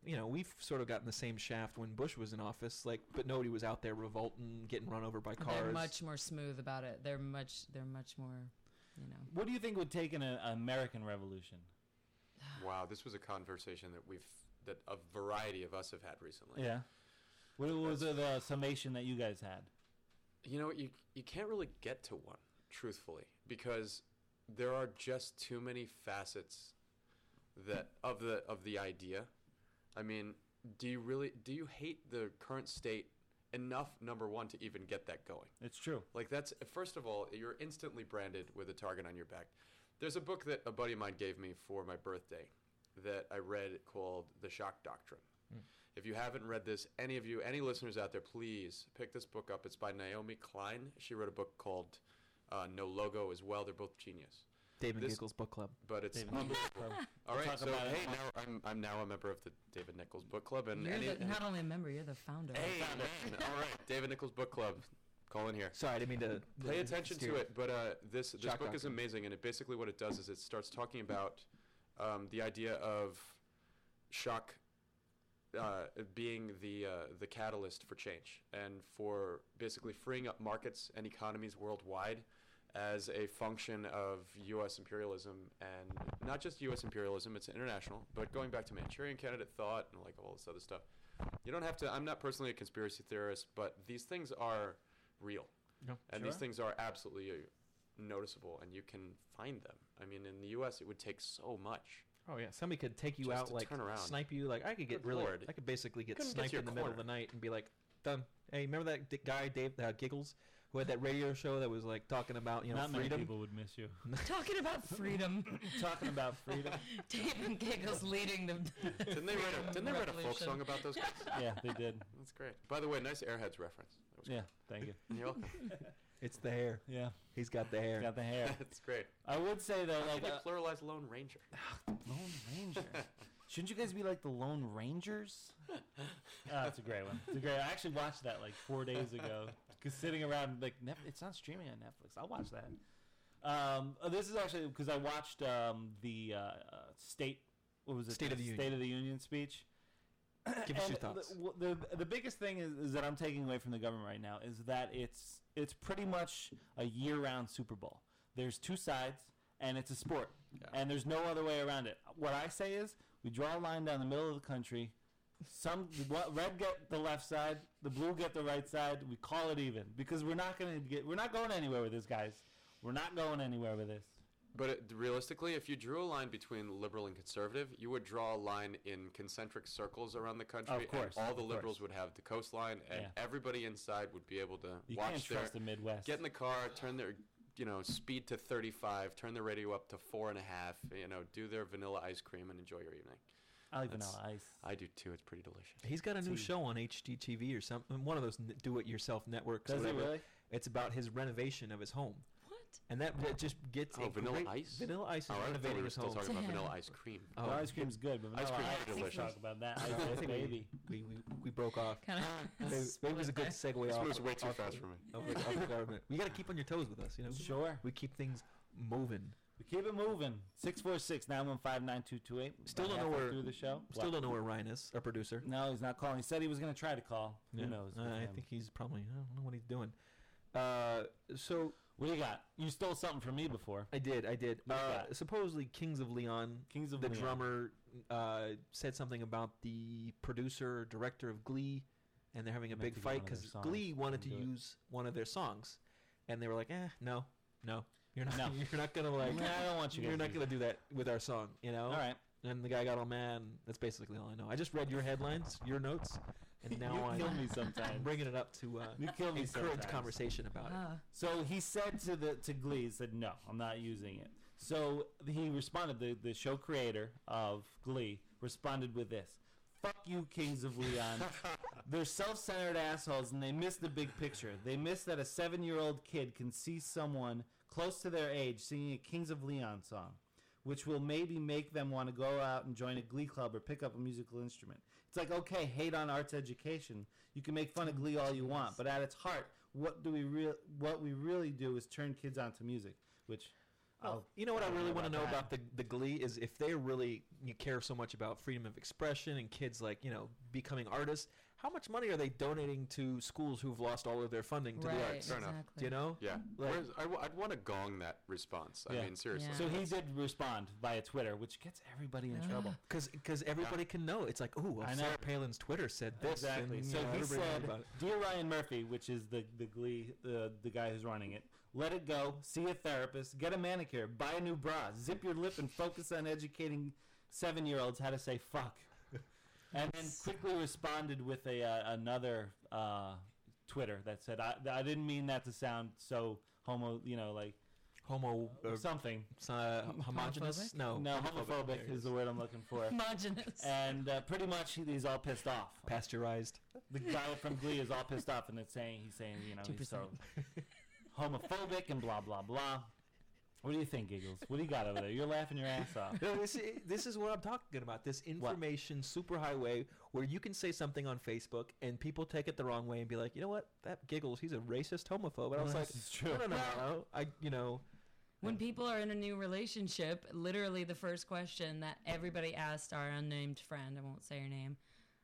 you know, we've sort of gotten the same shaft when Bush was in office, like, but nobody was out there revolting, getting run over by cars. They're much more smooth about it. They're much, they're much more, you know. What do you think would take an uh, American Revolution? Wow, this was a conversation that we've that a variety of us have had recently. Yeah. What was the, the summation that you guys had? You know, you you can't really get to one, truthfully, because there are just too many facets that of the of the idea. I mean, do you really do you hate the current state enough, number one, to even get that going? It's true. Like, that's, first of all, you're instantly branded with a target on your back. There's a book that a buddy of mine gave me for my birthday that I read called The Shock Doctrine. Mm. If you haven't read this, any of you, any listeners out there, please pick this book up. It's by Naomi Klein. She wrote a book called uh, No Logo as well. They're both genius. David This- Nichols Book Club. But it's David unbelievable. Nichols. All We'll right, talk so about it. hey, now I'm I'm now a member of the David Nichols Book Club, and You're any, the, not only a member, you're the founder. hey, man, all right, David Nichols Book Club, call in here. Sorry, I didn't mean to. Pay attention to it, but uh, this this Shock book is doctrine. amazing, and it basically what it does is it starts talking about um, the idea of shock uh, being the uh, the catalyst for change, and for basically freeing up markets and economies worldwide as a function of U S imperialism, and not just U S imperialism, it's international, but going back to Manchurian candidate thought and like all this other stuff. You don't have to, I'm not personally a conspiracy theorist, but these things are real. No, and sure. these things are absolutely uh, noticeable, and you can find them. I mean, in the U S, it would take so much. Oh yeah, somebody could take you Just out, to like turn around. snipe you. Like I could get Good really, Lord. I could basically get Couldn't get sniped to your in the middle of the corner. night and be like, done. Hey, remember that d- guy Dave uh, Giggles, who had that radio show that was like talking about you know Not many freedom? people would miss you. Talking about freedom. Talking about freedom. David Giggles leading the. Didn't they write a, didn't they write a folk revolution. song about those guys? Yeah, they did. That's great. By the way, nice Airheads reference. That was Yeah, thank you. great. You're welcome. It's the hair. Yeah, He's got the hair. got the hair. That's great. I would say though, Like like uh, pluralize Lone Ranger. Lone Ranger. Shouldn't you guys be like the Lone Rangers? Ah, that's a great one. It's a great. I actually watched that like four days ago. Cause sitting around like Nef- it's not streaming on Netflix. I'll watch that. Um, uh, this is actually because I watched um, the uh, uh, state. What was it? State of the State Union. of the Union speech. Give us And your thoughts. The, w- the the biggest thing is, is that I'm taking away from the government right now is that it's it's pretty much a year-round Super Bowl. There's two sides, and it's a sport, and there's no other way around it. What I say is we draw a line down the middle of the country. Some what, red get the left side, the blue get the right side. We call it even because we're not gonna get we're not going anywhere with this, guys. We're not going anywhere with this. But it, realistically, if you drew a line between liberal and conservative, you would draw a line in concentric circles around the country. Of course, and all the of liberals course. would have the coastline, and Yeah. everybody inside would be able to You watch can't their trust the Midwest. get in the car, turn their you know speed to thirty-five, turn the radio up to four and a half, you know, do their vanilla ice cream, and enjoy your evening. I like That's- vanilla ice. I do too. It's pretty delicious. He's got a new Tea. show on H G T V or something. One of those n- do-it-yourself networks. or Does he whatever. really? It's about his renovation of his home. What? And that, that just gets Oh, a Vanilla great- Ice? Vanilla Ice is Oh, I thought renovating we were his still home. talking about vanilla ice cream. Oh. Well, ice cream's good, but Ice vanilla cream is ice, delicious. Talk about that. No, Ice I ice think we- baby. We, we, we broke off. Kind Maybe, of. maybe it was a good segue This off. moves way too off fast the- for me. Of the, of the government. We got to keep on your toes with us, you know. Sure. We keep things moving. We keep it moving. six four six, nine one five, nine two two eight. Still don't know Halfway where- through the show. Still What? don't know where Ryan is, our producer. No, he's not calling. He said he was going to try to call. Yeah. Who knows? Uh, with I him. think he's probably. I don't know what he's doing. Uh, so What do you got? You stole something from me before. I did. I did. What do you Uh, got? supposedly, Kings of Leon. Kings of the Leon. drummer uh, said something about the producer, director of Glee, and they're having a Meant big to get fight one of their because songs. Glee wanted to Couldn't do it. use one of their songs, and they were like, "Eh, no, no, you're not. No. You're not gonna like. Nah, I don't want you You're guys not to gonna do that with our song, you know." All right. And the guy got all mad. and That's basically all I know. I just read your headlines, your notes, and now You I'm kill me sometimes. I'm bringing it up to uh, You kill me encourage sometimes. conversation about it. Ah. So he said to the to Glee, he said, "No, I'm not using it." So he responded. The the show creator of Glee responded with this: "Fuck you, Kings of Leon. They're self-centered assholes, and they miss the big picture. They miss that a seven-year-old kid can see someone close to their age singing a Kings of Leon song, which will maybe make them want to go out and join a Glee club or pick up a musical instrument. It's like, okay, hate on arts education. You can make fun of Glee all you want, but at its heart, what do we real what we really do is turn kids onto music, which Well, you know what I really want to know about the the Glee is if they really you care so much about freedom of expression and kids like you know becoming artists. How much money are they donating to schools who've lost all of their funding to Right, the arts? Fair enough. exactly. You know? Yeah. Like- Whereas I, w- I'd want to gong that response. I Yeah. mean, seriously. Yeah. So he did respond via Twitter, which gets everybody in trouble. Because everybody can know. It's like, oh, well, I know. Sarah Palin's Twitter said this. Exactly. And, you So know, he everybody knows said, about it. "Dear Ryan Murphy, which is the the Glee, the the guy who's running it, let it go. See a therapist. Get a manicure. Buy a new bra. Zip your lip and focus on educating seven-year-olds how to say fuck." And then quickly responded with a uh, another uh, Twitter that said, I, "I didn't mean that to sound so homo, you know, like Homo. Uh, something." uh, homogenous? Homophobic? No. No, homophobic is the word I'm looking for. Homogenous. And uh, pretty much he- he's all pissed off. Pasteurized. The guy from Glee is all pissed off, and it's saying he's saying you know he's so homophobic and blah blah blah. What do you think, Giggles? What do you got over there? You're laughing your ass off. No, this, i- this is what I'm talking about. This information superhighway where you can say something on Facebook and people take it the wrong way and be like, you know what? That Giggles, he's a racist homophobe. And I was like, This is true. no, no, no, no. I, you know, When people are in a new relationship, literally the first question that everybody asked our unnamed friend, I won't say her name.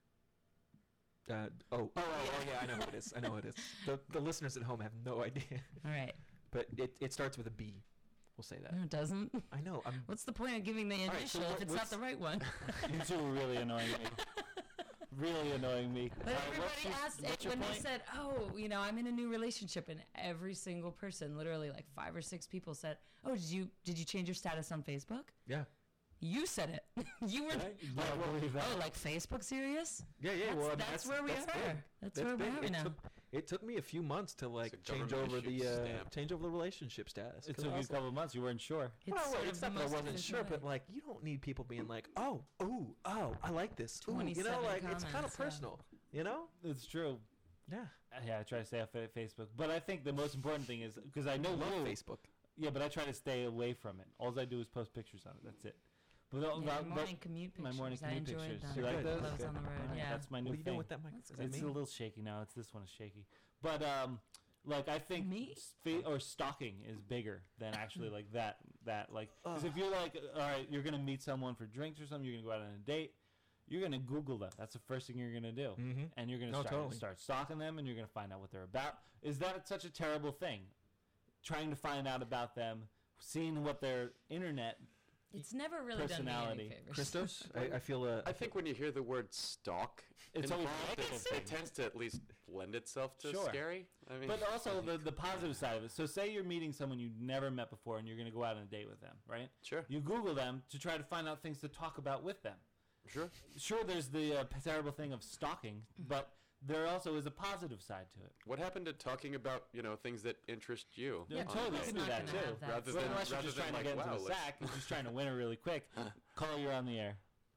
uh, oh, oh, oh, oh, yeah, I know who it is. I know who it is. The, the listeners at home have no idea. All right. But it, it starts with a B. We'll say that. No, it doesn't. I know. I'm, What's the point of giving the right, so initial what- if it's not what's- the right one? You two are really annoying me. Really annoying me. But All right, what's everybody your- asked what's it your when they point? said, "Oh, you know, I'm in a new relationship," and every single person, literally like five or six people, said, "Oh, did you did you change your status on Facebook?" yeah. You said it. You were. Right? I don't believe that. Oh, like Facebook serious? Yeah, yeah. That's, well, I mean, that's, where we that's are. big. That's, That's where we big. are It now. took, it took me a few months to like a change over government-issued the uh, stamp. change over the relationship status. It 'Cause took I you a was like- couple of months. You weren't sure. It's well, sort wait, of it's the not that I most wasn't efficient sure, way. but like you don't need people being like, oh, ooh, oh, I like this. Ooh, you know, twenty-seven like it's kind of comments, yeah. personal. You know? It's true. Yeah. Uh, Yeah, I try to stay off of Facebook, but I think the most important thing is because I know I love you. Facebook. Yeah, but I try to stay away from it. All I do is post pictures on it. That's it. But, Yeah, but- my but- morning commute my pictures. morning I commute enjoyed pictures. them. You like While those? I was on the road. Alright, Yeah. That's my new What are you thing. doing with that microphone? It's Me? a little shaky now. It's this one is shaky. But um, like I think Me? spe- or stalking is bigger than actually like that. That like because if you're like, all right, you're gonna meet someone for drinks or something, you're gonna go out on a date. You're gonna Google them. That's the first thing you're gonna do, Mhm. and you're gonna No, start, totally. start stalking them, and you're gonna find out what they're about. Is that such a terrible thing? Trying to find out about them, seeing what their internet It's never really done me personality. any favors. Christos, I, I feel uh, I think when you hear the word stalk, It's always involved, a negative it, thing. it tends to at least lend itself to Sure. scary. I mean, But also the, the positive side of it. So say you're meeting someone you've never met before and you're going to go out on a date with them, right? Sure. You Google them to try to find out things to talk about with them. Sure. Sure, there's the uh, terrible thing of stalking, but there also is a positive side to it. What happened to talking about you know things that interest you? Yeah, on totally. the You date? can do that too. Rather Well, than unless you're rather just than trying like, to get into wow, the let's- sack, you're just trying to win it really quick. Call, you're on the air.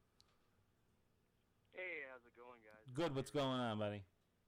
Hey, how's it going, guys? Good. What's going on, buddy?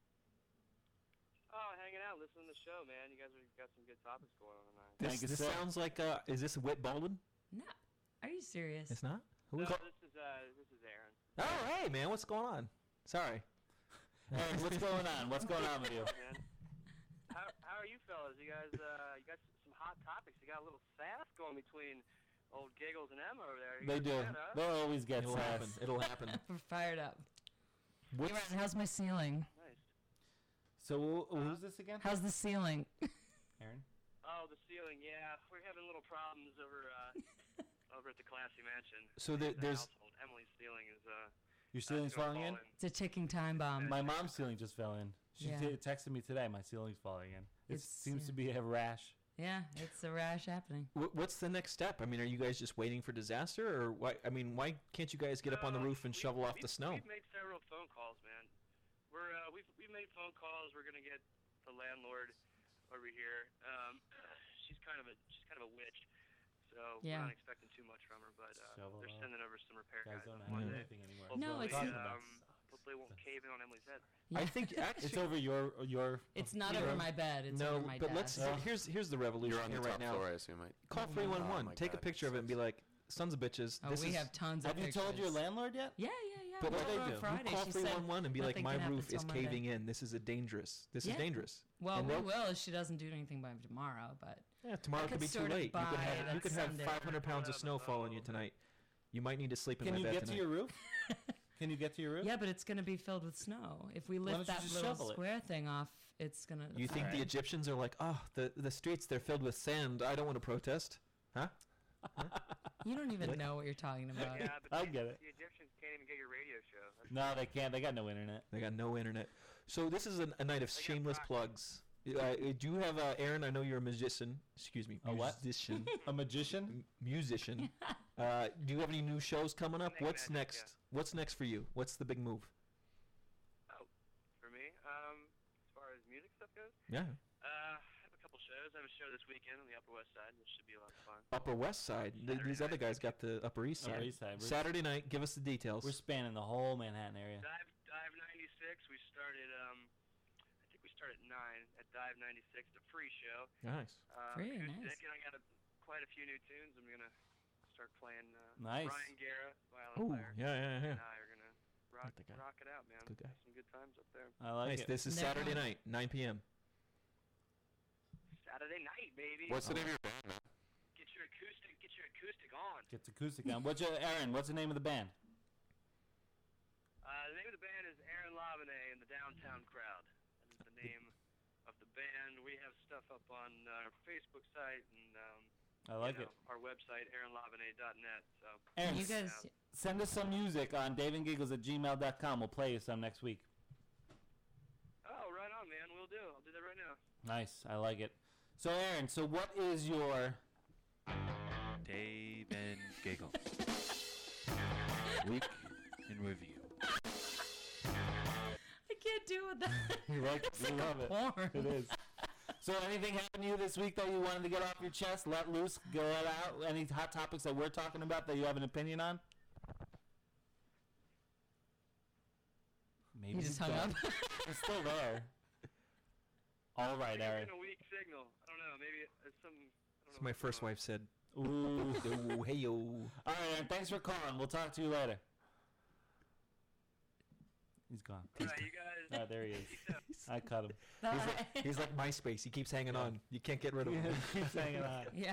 Oh, hanging out, listening to the show, man. You guys have got some good topics going on tonight. this, Thank you, this sir. sounds like uh, is this Whit Bolden? No. Are you serious? It's not. Who No, is? this is uh, this is Aaron. Oh, hey man, what's going on? Sorry. Aaron, what's going on? What's going on with you? Man. How how are you fellas? You guys uh, you got some hot topics. You got a little sass going between old Giggles and Emma over there. You They guys do. good, huh? They'll always get It'll sass. happen. It'll happen. We're fired up. Hey, What's, Ryan, how's my ceiling? Nice. So wh- who's this again? How's the ceiling? Aaron. Oh, the ceiling. Yeah, we're having little problems over uh, over at the Classy Mansion. So there- The there's- household. Emily's ceiling is uh. Your ceiling's gonna falling in? fall It's a ticking time bomb. My mom's ceiling just fell in. She Yeah. t- texted me today. My ceiling's falling in. It It's- seems yeah. to be a rash. Yeah, it's a rash happening. wh- what's the next step? I mean, are you guys just waiting for disaster, or why? I mean, why can't you guys get up on the Uh, roof and we- shovel off we've- the snow? We've made several phone calls, man. We're uh, we've we've made phone calls. We're gonna get the landlord over here. Um, she's kind of a she's kind of a witch, so Yeah. we're not expecting too much from her. But uh, Shovel they're off. sending over some repair Guys guys, don't on have Monday. anything anymore. No, Hopefully, it's- Talking about um, hopefully it won't cave in on Emily's head. I think actually It's over your your. It's not You over know, my bed. It's no, over my but desk. let's Yeah. here's here's the revolution You're on the here top right now. floor, I assume. Right? Call three one Oh one. my Take a God, picture of it and be like, "Sons of bitches." Oh, this we is, have tons of Have you pictures. told your landlord yet? Yeah, yeah, yeah. But we'll what go they on do? Friday. You call She three said one one and be like, nothing my can happen roof till is Monday." caving in. This is a dangerous. This Yeah. is dangerous. Well, And we they'll- will if she doesn't do anything by tomorrow, but Yeah, tomorrow I could be too sort of late. You could buy have that you could have Sunday. five hundred pounds of snow falling you tonight. You might need to sleep in Can my you bed get tonight. to your roof? Can you get to your roof? Yeah, but it's going to be filled with snow. If we Why lift don't you that just little shovel it? square thing off, it's going to. You think the Egyptians are like, oh, the the streets they're filled with sand. I don't want to protest, huh? You don't even Like- know what you're talking about. Yeah, but I the, get it. the Egyptians can't even get your radio show. That's No, they can't. They got no internet. They got no internet. So this is a, a night of shameless plugs. Uh, do you have uh, Aaron? I know you're a musician. Excuse me, A what? musician. A magician? M- musician. Uh, do you have any new shows coming up? Snake What's magic, next? What's next for you? What's the big move? Oh, for me, um, as far as music stuff goes, Yeah. uh, I have a couple shows. I have a show this weekend on the Upper West Side, which should be a lot of fun. Upper West Side. Th- these other guys got the Upper East Side. Upper East Side. We're- Saturday night. Give us the details. We're spanning the whole Manhattan area. Dive, Dive ninety-six. We started. Um, I think we started at nine at Dive ninety-six. The free show. Nice. Uh, Free, acoustic, nice. And I got a, quite a few new tunes. I'm gonna start playing. Uh, Nice. Brian Guerra, violin Ooh, player. yeah, yeah, yeah. And I are gonna rock, the guy. rock it out, man. Good guy. Some good times up there. I like Nice. it. This is Never Saturday mind. night, nine p.m. Saturday night, baby. What's the name of your band, man? Get your acoustic. Get your acoustic on. Gets acoustic down. What's your, Aaron, what's the name of the band? Uh, the name of the band is Aaron Lavine and the Downtown Crowd. That is the name of the band. We have stuff up on our Facebook site and um, I like you it. know, our website, aaron lavine dot net. So Aaron, You s- guys, send us some music on daveandgiggles at gmail dot com. We'll play you some next week. Oh, right on, man. We'll do. I'll do that right now. Nice. I like it. So, Aaron, so what is your... Dave and Giggles. Week in review. I can't do with that. You like it? It's You like love a it. porn. It is. So anything happened to you this week that you wanted to get off your chest, let loose, go it out? Any hot topics that we're talking about that you have an opinion on? Maybe He just hung dead. up. It's still there. All right, I'm Aaron. getting a weak signal. I don't know. Maybe it's some. I don't As know my what's first going on. wife said. Ooh. Ooh, hey yo. All right, Aaron, thanks for calling. We'll talk to you later. He's gone. All right, you guys. Oh, there he is. Peace out. I cut him. Bye. He's like, he's like MySpace. He keeps hanging on. You can't get rid of him. Keeps hanging on. Yeah.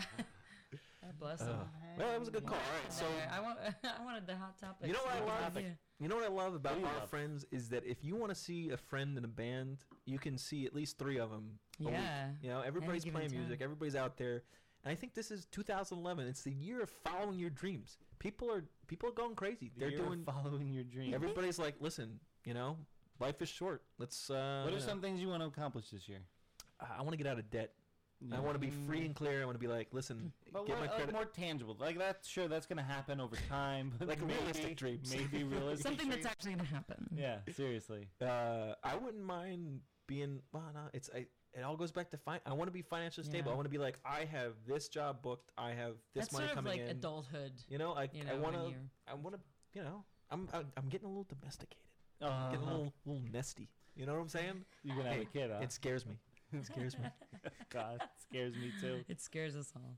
God bless him. Uh, well, that was a good call. All right, so There. I want. I wanted the hot topic. you know what I love? Yeah. You know what I love about What do you our love? friends is that if you want to see a friend in a band, you can see at least three of them. a week. Yeah. You know, everybody's given playing time. music. Everybody's out there. And I think this is two thousand eleven. It's the year of following your dreams. People are people are going crazy. The They're year of doing. following your dream. Everybody's like, listen, you know, life is short. Let's. Uh, What are you know, some things you want to accomplish this year? I want to get out of debt. I want to be free and clear. I want to be like, listen, But get what, my like credit. more tangible. Like that's sure that's gonna happen over time. But Like maybe, realistic dreams. Maybe realistic. Something that's dreams. actually gonna happen. Yeah, seriously. Uh, I wouldn't mind being. Well, no, it's I. It all goes back to fine. I want to be financially stable. Yeah. I want to be like, I have this job booked. I have this That's money sort of coming like in. adulthood. You know, I you I know, want when to. you're- I want to. You know, I'm I, I'm getting a little domesticated. Uh, Getting a little little nesty. You know what I'm saying? You're gonna have Hey, a kid, huh? It scares me. It scares me. God, it scares me too. It scares us all.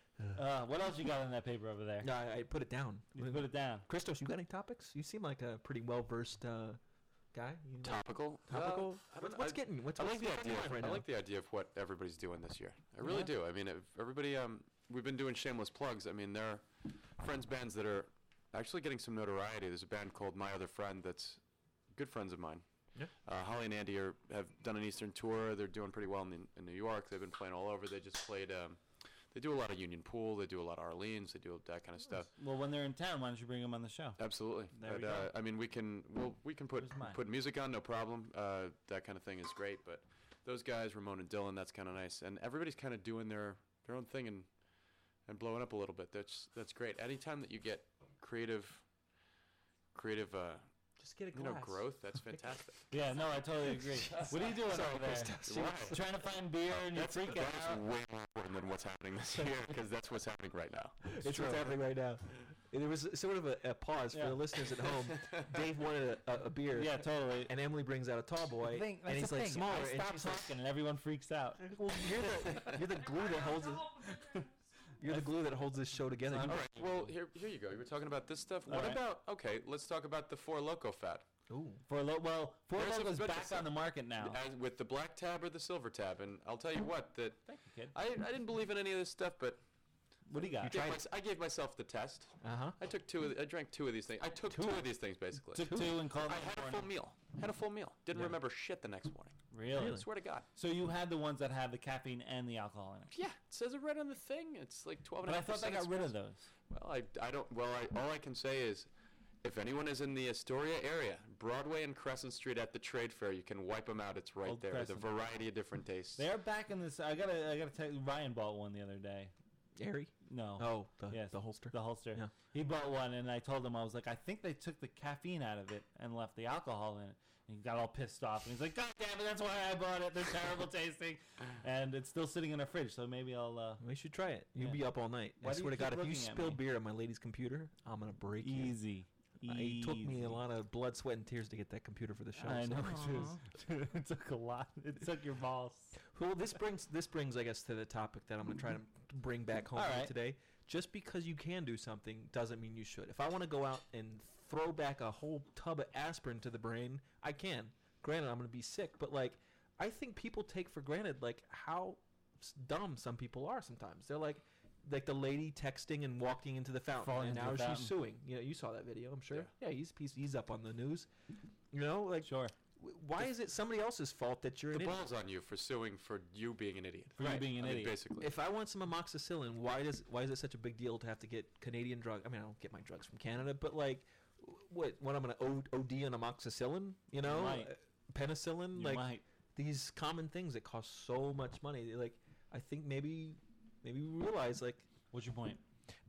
Uh, what else you got in that paper over there? No, I, I put it down. You put it down. Christos, you got any topics? You seem like a pretty well versed uh, guy. You know, Topical. Topical. Uh, I what's don't- what's I- getting? What's I what's like the what's idea. going on right I now? like the idea of what everybody's doing this year. I really Yeah. do. I mean, if everybody. Um, we've been doing shameless plugs. I mean, there are friends bands that are actually getting some notoriety. There's a band called My Other Friend that's good friends of mine. Yeah. Uh, Holly and Andy are, have done an Eastern tour. They're doing pretty well in, in New York. They've been playing all over. They just played. Um, they do a lot of Union Pool. They do a lot of Orleans. They do that kind of stuff. Well, when they're in town, why don't you bring them on the show? Absolutely. There we But, uh, go. I mean, we can we'll, we can put Where's mine? put music on, no problem. Uh, that kind of thing is great. But those guys, Ramon and Dylan, that's kind of nice. And everybody's kind of doing their, their own thing and and blowing up a little bit. That's that's great. Anytime that you get creative, creative, uh, Just get a you know, glass. growth, that's fantastic. Yeah, no, I totally agree. What are you doing Sorry, over there? Christos. You're Why? Trying to find beer and you're That's, freaking that's out. way more important than what's happening this year because that's what's happening right now. It's what's happening right now. There was sort of a, a pause Yeah. for the listeners at home. Dave wanted a, a, a beer. Yeah, totally. And Emily brings out a tall boy, The thing- and that's he's the like thing. smaller, I and stop she's talking and everyone freaks out. like, "Well, you're the you're the glue that holds it." You're the glue that holds this show together. All You- right. Well, here, here you go. You were talking about this stuff. What right. about? Okay, let's talk about the Four Loco fad. Ooh. For lo- well, Four There's a Loco's bunch of back stuff. on the market now. As with the black tab or the silver tab, and I'll tell you what, that Thank you, kid. I, I didn't believe in any of this stuff, but What do you got? I gave, mys- I gave myself the test. Uh huh. I took two. Of the, I drank two of these things. I took two, of these things basically. Took two and called I it had a morning. full meal. Had a full meal. Didn't Yeah. remember shit the next morning. Really? I swear to God. So you had the ones that have the caffeine and the alcohol in it. Yeah, it says it right on the thing. It's like twelve and But a I half thought they percent got rid of espresso. those. Well, I, I don't. Well, I, all I can say is, if anyone is in the Astoria area, Broadway and Crescent Street at the trade fair, you can wipe them out. It's right Old there with a Crescent. variety of different tastes. They're back in this. I gotta, I gotta tell you, Ryan bought one the other day. Airy? No. Oh, the, Yes, the holster. The holster. Yeah. He bought one, and I told him, I was like, I think they took the caffeine out of it and left the alcohol in it. And he got all pissed off, and he's like, God damn it, that's why I bought it. They're terrible tasting. And it's still sitting in our fridge, so maybe I'll. Uh, We should try it. You'll Yeah. be up all night. Why I do you swear to keep God, if you looking at spill me? beer on my lady's computer, I'm gonna break you. Easy. It took me Easy. a lot of blood, sweat, and tears to get that computer for the show. I so- know it is. It took a lot. It took your balls. Well, this brings this brings, I guess, to the topic that I'm going to try to bring back home All with right. today. Just because you can do something doesn't mean you should. If I want to go out and throw back a whole tub of aspirin to the brain, I can. Granted, I'm going to be sick, but like, I think people take for granted like how s- dumb some people are sometimes. They're like, like the lady texting and walking into the fountain, Falling and into now the she's fountain. suing. You know, you saw that video, I'm sure. Yeah. Yeah, he's he's, he's up on the news. You know, like, Sure. w- why is it somebody else's fault that you're the an idiot? ball's on you for suing for you being an idiot. For you being an I mean, idiot. basically. If I want some amoxicillin, why does why is it such a big deal to have to get Canadian drug? I mean, I don't get my drugs from Canada, but like, what? What I'm gonna O- OD on amoxicillin? You know, might. Uh, penicillin? You like might. these common things that cost so much money. They're like, I think maybe maybe we realize like, What's your point?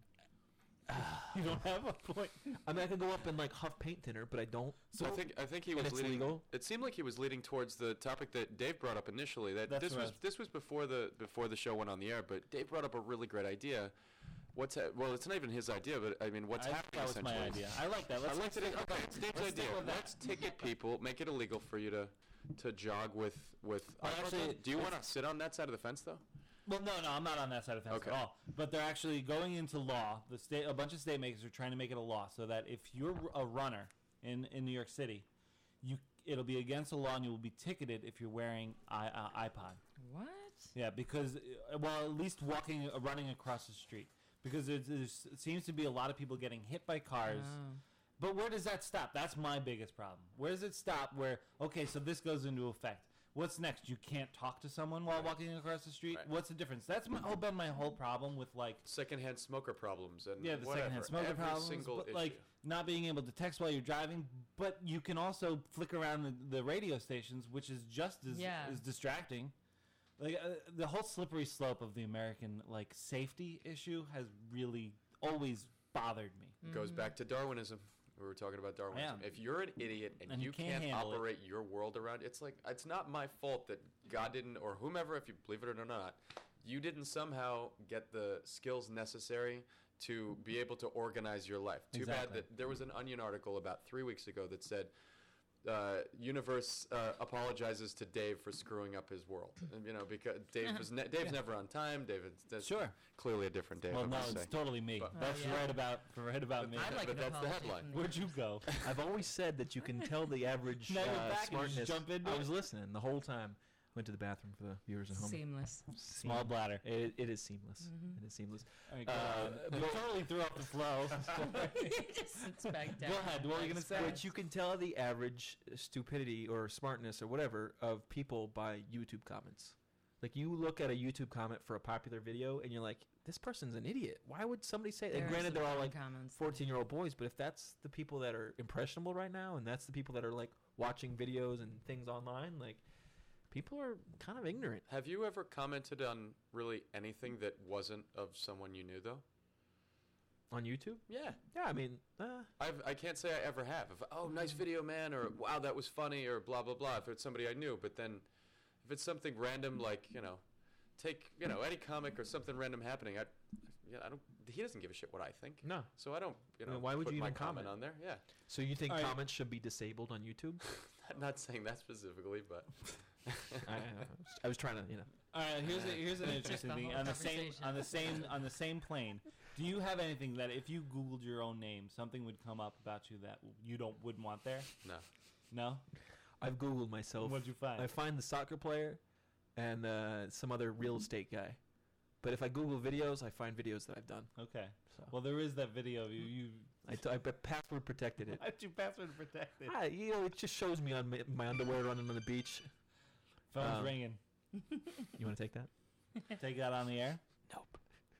You don't have a point. I mean, I can go up and like huff paint thinner, but I don't. So I think I think he and was it's leading. legal? It seemed like he was leading towards the topic that Dave brought up initially. That That's this what I was was- this was before the before the show went on the air. But Dave brought up a really great idea. What's ha- well, it's not even his idea, but I mean, what's I, happening that was my essentially? idea. I like that. Let's I liked it. stick with Okay, that. it's Dave's Let's idea. stick with that. Let's ticket people, make it illegal for you to to jog with with. Well, I don't actually, know, do you it's- want to sit on that side of the fence though? Well, no, no, I'm not on that side of the fence Okay. at all. But they're actually going into law. The state, a bunch of state makers are trying to make it a law so that if you're a runner in, in New York City, you it'll be against the law and you will be ticketed if you're wearing I, uh, iPod. What? Yeah, because uh, well, at least walking, uh, running across the street, because there's, there's, it seems to be a lot of people getting hit by cars. Oh. But where does that stop? That's my biggest problem. Where does it stop? Where okay, so this goes into effect. What's next? You can't talk to someone while walking across the street. Right. What's the difference? That's my, oh, been my whole problem with like Secondhand smoker problems and yeah, the whatever. secondhand smoker Every problems, single but issue. like not being able to text while you're driving. But you can also flick around the, the radio stations, which is just as Yeah. as distracting. Like uh, the whole slippery slope of the American like safety issue has really always bothered me. Goes back to Darwinism. We were talking about Darwinism. Yeah. If you're an idiot and, And you, you can't can't, handle it. operate your world around, it's like it's not my fault that God didn't, or whomever, if you believe it or not, you didn't somehow get the skills necessary to be able to organize your life. Too Exactly. bad that there was an Onion article about three weeks ago that said. Uh, universe uh, apologizes to Dave for screwing up his world. And, you know, because Dave was ne- Dave's Yeah. never on time. David, that's Sure. clearly a different Dave. Well, I'm no, gonna it's say. totally me. But- That's Oh, yeah. right about right about me. I'd like but an that's the apology headline. from the- Where'd you go? I've always said that you can tell the average Now you're uh, back and you just smartness. jump into I it? was listening the whole time. Went to the bathroom for the viewers at home. Seamless. Small bladder. It, it is seamless. Mm-hmm. It is seamless. All right, go Uh, on. You totally threw off the flow. He just sits back down. Go ahead. What were you gonna say? Which you can tell the average stupidity or smartness or whatever of people by YouTube comments. Like you look at a YouTube comment for a popular video and you're like, this person's an idiot. Why would somebody say that? There And are granted, some they're all fun like comments. fourteen-year-old boys, but if that's the people that are impressionable right now and that's the people that are like watching videos and things online, like people are kind of ignorant. Have you ever commented on really anything that wasn't of someone you knew, though? On YouTube? Yeah. Yeah, I mean, uh, I've, I can't say I ever have. If, oh, nice video, man, or wow, that was funny, or blah, blah, blah, if it's somebody I knew. But then if it's something random, like, you know, take, you know, any comic or something random happening, I, yeah, I don't, he doesn't give a shit what I think. no. So I don't, you know, Well, why would put you my even comment comment? on there. Yeah. So you think All right. comments should be disabled on YouTube? I'm not saying that specifically, but I, I was trying to, you know. All right, here's a, here's an Took interesting the thing whole on the same conversation. on the same on the same plane. Do you have anything that if you Googled your own name, something would come up about you that you don't wouldn't want there? No. No. I've Googled myself. What'd you find? I find the soccer player and uh, some other real estate guy. But if I Google videos, I find videos that I've done. Okay. So. Well, there is that video of you. You. I, t- I p- password protected it. Why'd you password protect it? Ah, you know, it just shows me on my, my underwear running on the beach. Phone's Um, ringing. You want to take that? Take that on the air. Nope.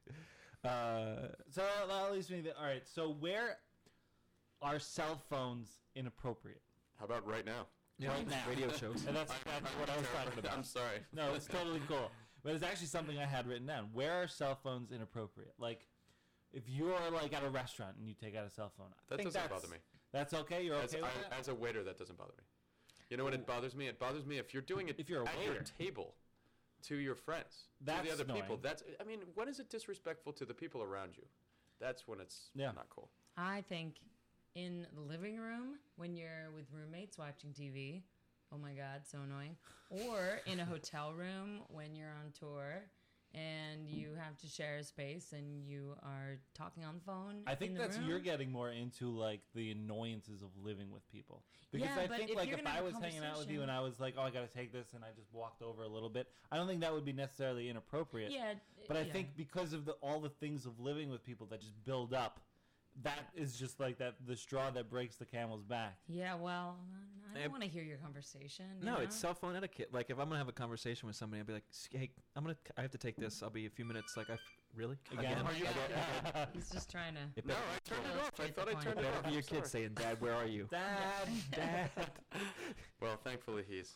Uh, So that leaves me. The, all right. So where are cell phones inappropriate? How about right now? yeah, Right now. radio shows. And that's, that's what I was talking about. I'm sorry. No, it's totally cool. But it's actually something I had written down. Where are cell phones inappropriate? Like, if you're like at a restaurant and you take out a cell phone, I That think doesn't that's, bother me. That's okay. You're As, okay with I, that? as a waiter, that doesn't bother me. You know what it bothers me? It bothers me if you're doing it If you're a at your waiter. table to your friends, to That's the other people. annoying. That's. I mean, when is it disrespectful to the people around you? That's when it's Yeah. not cool. I think in the living room when you're with roommates watching T V. Oh my God, so annoying. Or in a hotel room when you're on tour and you have to share a space and you are talking on the phone. I think in the that's room. you're getting more into like the annoyances of living with people. Because Yeah, I but think if like you're if gonna I have a was hanging out with you and conversation- I was like, oh, I got to take this, and I just walked over a little bit, I don't think that would be necessarily inappropriate. Yeah, But I yeah. think because of the all the things of living with people that just build up, that is just like that the straw that breaks the camel's back. Yeah, well, I Eh, don't want to hear your conversation. you No, know? it's cell phone etiquette. Like, if I'm gonna have a conversation with somebody, I'll be like, "S- "Hey, I'm gonna, I have to take this. I'll be a few minutes." Like, I f- really Again? Are you- Again? He's just trying to. It No, better, I turned it off. I Illustrate thought the I point. turned it it better off. be your I'm kid sorry. saying, "Dad, where are you?" Dad, dad. Well, thankfully he's.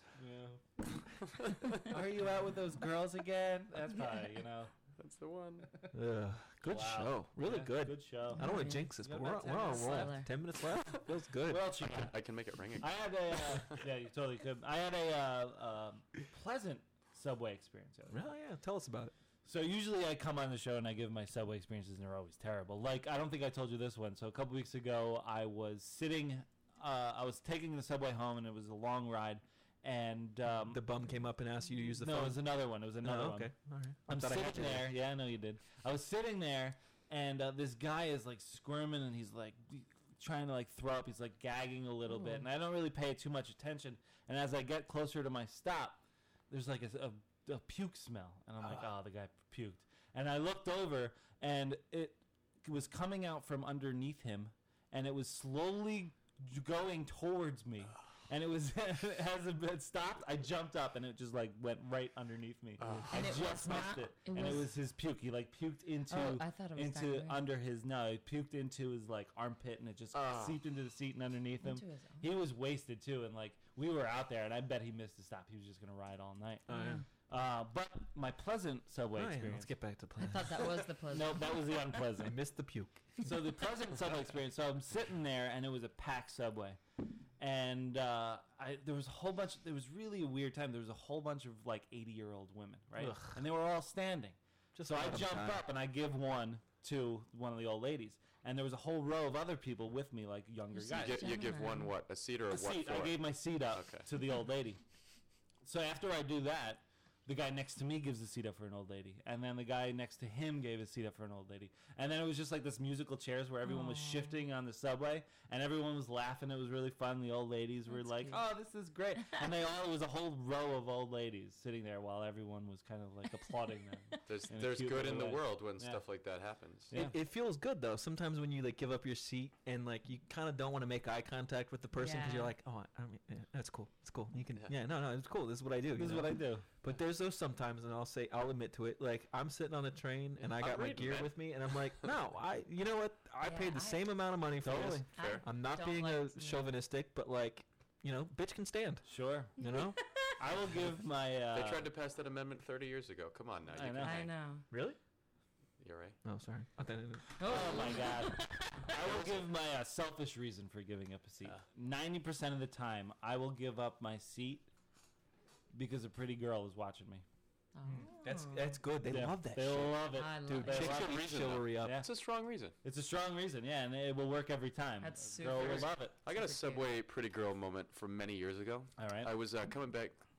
Yeah. Are you out with those girls again? That's probably, you know. That's the one. Ugh, good Wow. show. Really Yeah, good. Good show. I don't want Yeah. to jinx this, You but got we're, about we're ten on a minutes roll. left. Ten minutes left. Feels good. Well, she, I can make it ring again. I had a uh, yeah, you totally could. I had a uh, um pleasant subway experience. the other day. Well, yeah. Tell us about it. So usually I come on the show and I give my subway experiences, and they're always terrible. Like I don't think I told you this one. So a couple weeks ago, I was sitting, uh, I was taking the subway home, and it was a long ride. And um, The bum came up and asked you to use the no, phone. it was another one. It was another oh, one. okay. All right. I I'm thought I sitting had you there. Yeah, I know you did. I was sitting there, and uh, this guy is like squirming, and he's like trying to like throw up. He's like gagging a little bit, and I don't really pay too much attention. And as I get closer to my stop, there's like a, a, a puke smell, and I'm like, oh, the guy puked. And I looked over, and it was coming out from underneath him, and it was slowly going towards me. And it was as it had stopped, I jumped up and it just like went right underneath me. I And it just was missed not- it, it and it was- was his puke. He like puked into Oh, I thought it was into that way. under his no, it puked into his like armpit, and it just Oh. seeped into the seat and underneath him. Into his own. He was wasted too, and like we were out there, and I bet he missed a stop. He was just gonna ride all night. Oh, yeah. Uh, but my pleasant subway Oh, yeah, experience. let's get back to I plan. thought that was the pleasant. No, that was the I unpleasant. missed the puke. So the pleasant subway experience. So I'm sitting there, and it was a packed subway, and uh, I, there was a whole bunch. It was really a weird time. There was a whole bunch of like eighty-year-old women, right? Ugh. And they were all standing. Just So I let 'em jumped die. up and I give one to one of the old ladies, and there was a whole row of other people with me, like younger You guys. You, gi- you give Gentlemen. one what? A seat or a, A what seat. for? I gave my seat up Okay. to the old lady. So after I do that, the guy next to me gives a seat up for an old lady, and then the guy next to him gave a seat up for an old lady, and then it was just like this musical chairs where everyone was Aw. shifting on the subway, and everyone was laughing. It was really fun. The old ladies were That's like, cute. "Oh, this is great," and they all it was a whole row of old ladies sitting there while everyone was kind of like applauding them. There's in a there's cute good in little the way. world when Yeah. stuff like that happens. Yeah. It, it feels good though. Sometimes when you like give up your seat and like you kind of don't want to make eye contact with the person because Yeah. you're like, oh, I mean, yeah, that's cool. It's cool. You can, Yeah. yeah, no, no, it's cool. This is what I do. This you is know? what I do. But there's those sometimes, and I'll say, I'll admit to it. Like I'm sitting on a train and I I'm got my reading gear that. with me, and I'm like, no, I, you know what? I Yeah, paid the I- same amount of money for Totally. this. Fair. I'm not Don't being like a to- chauvinistic, but like, you know, bitch can stand. Sure. You know? I will give my. Uh, They tried to pass that amendment thirty years ago. Come on now. I You know. can I hang. know. Really? You're right. Oh, sorry. I thought it- Oh my God! I will give my uh, selfish reason for giving up a seat. Ninety percent of the time, I will give up my seat because a pretty girl is watching me. Oh. That's that's good. They Yeah, love that They shit. love it, I love dude. it. They Chicks love will it. reason, chivalry up. Yeah. It's a strong reason. It's a strong reason, yeah, and it will work every time. That's A girl super. will love it. I got a Super cute. Subway pretty girl moment from many years ago. All right. I was uh, coming back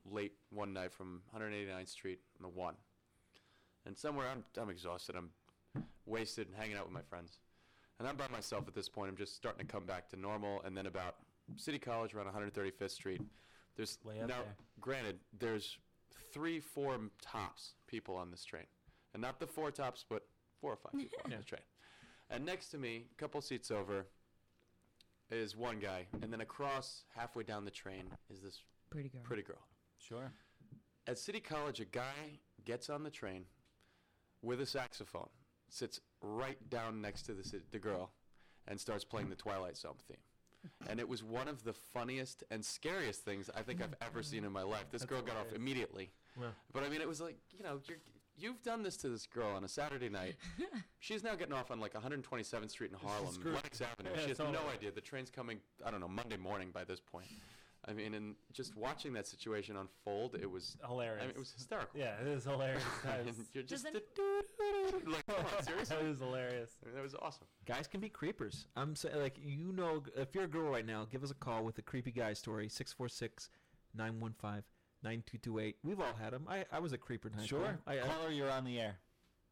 late one night from one eighty-ninth Street and the one. And somewhere I'm I'm exhausted. I'm wasted and hanging out with my friends. And I'm by myself at this point. I'm just starting to come back to normal. And then about City College around one thirty-fifth Street, there's Way up now there. granted there's three, four m- tops people on this train, and not the four tops, but four or five people on Yeah. the train. And next to me, a couple seats over, is one guy, and then across halfway down the train is this Pretty girl. pretty girl. Sure. At City College, a guy gets on the train with a saxophone, sits right down next to the, ci- the girl, and starts playing the Twilight Zone theme. And it was one of the funniest and scariest things I think I've ever seen in my life. This That's girl got off hilarious. immediately. Yeah. But I mean, it was like, you know, you're, you've done this to this girl on a Saturday night. She's now getting off on like one twenty-seventh Street in Harlem, screwed. Lenox Avenue. Yeah, she has no totally. idea. The train's coming, I don't know, Monday morning by this point. I mean, and just watching that situation unfold, it was Hilarious. I mean, it was hysterical. Yeah, it is hilarious. And Guys. you're just Doesn't- like, come on, seriously? That is hilarious. I mean, that was awesome. Guys can be creepers. I'm saying, like, you know, if you're a girl right now, give us a call with a creepy guy story, six four six, nine one five, nine two two eight. We've all had them. I, I was a creeper in high school. Sure. I, I, Caller, you're on the air.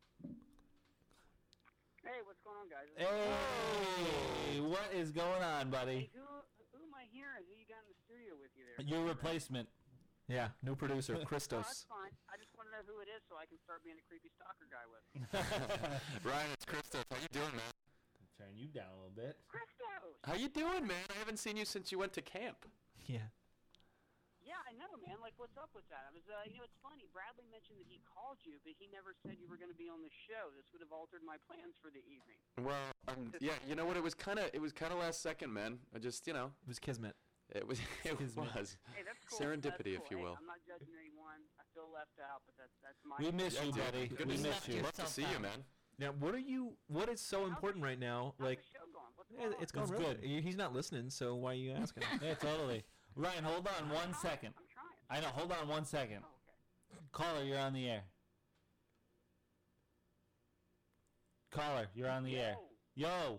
Hey, what's going on, guys? Hey, what is going on, buddy? Hey, who, who am I hearing? Who you got in the studio with you there? Your replacement. yeah, new producer, Oh, that's Christos. fine. I just want to know who it is so I can start being a creepy stalker guy with. Ryan, it's Christoph. How you doing, man? Turn you down a little bit. Christos! How you doing, man? I haven't seen you since you went to camp. Yeah. Yeah, I know, man. Like, what's up with that? I was, uh, you know, it's funny. Bradley mentioned that he called you, but he never said you were going to be on the show. This would have altered my plans for the evening. Well, um, yeah, you know what? It was kind of, it was kind of last second, man. I just, you know, It was Kismet. it was, it Kismet. was Hey, that's cool. serendipity, That's if you cool. will. Hey, I'm not judging anyone. I feel left out, but that's that's my. We miss Yeah, you, dude. buddy. Good we to miss see you. Love to see you, man. Now, what are you? What is so important right now? How's Like, the show going? What's eh, going on? it's going It's really good. He- He's not listening, so why are you asking? Yeah, totally. Ryan, hold on one I'm second. I'm trying. I know. Hold on one second. Oh, okay. Caller, you're on the air. Caller, you're on the air. Yo, Yo.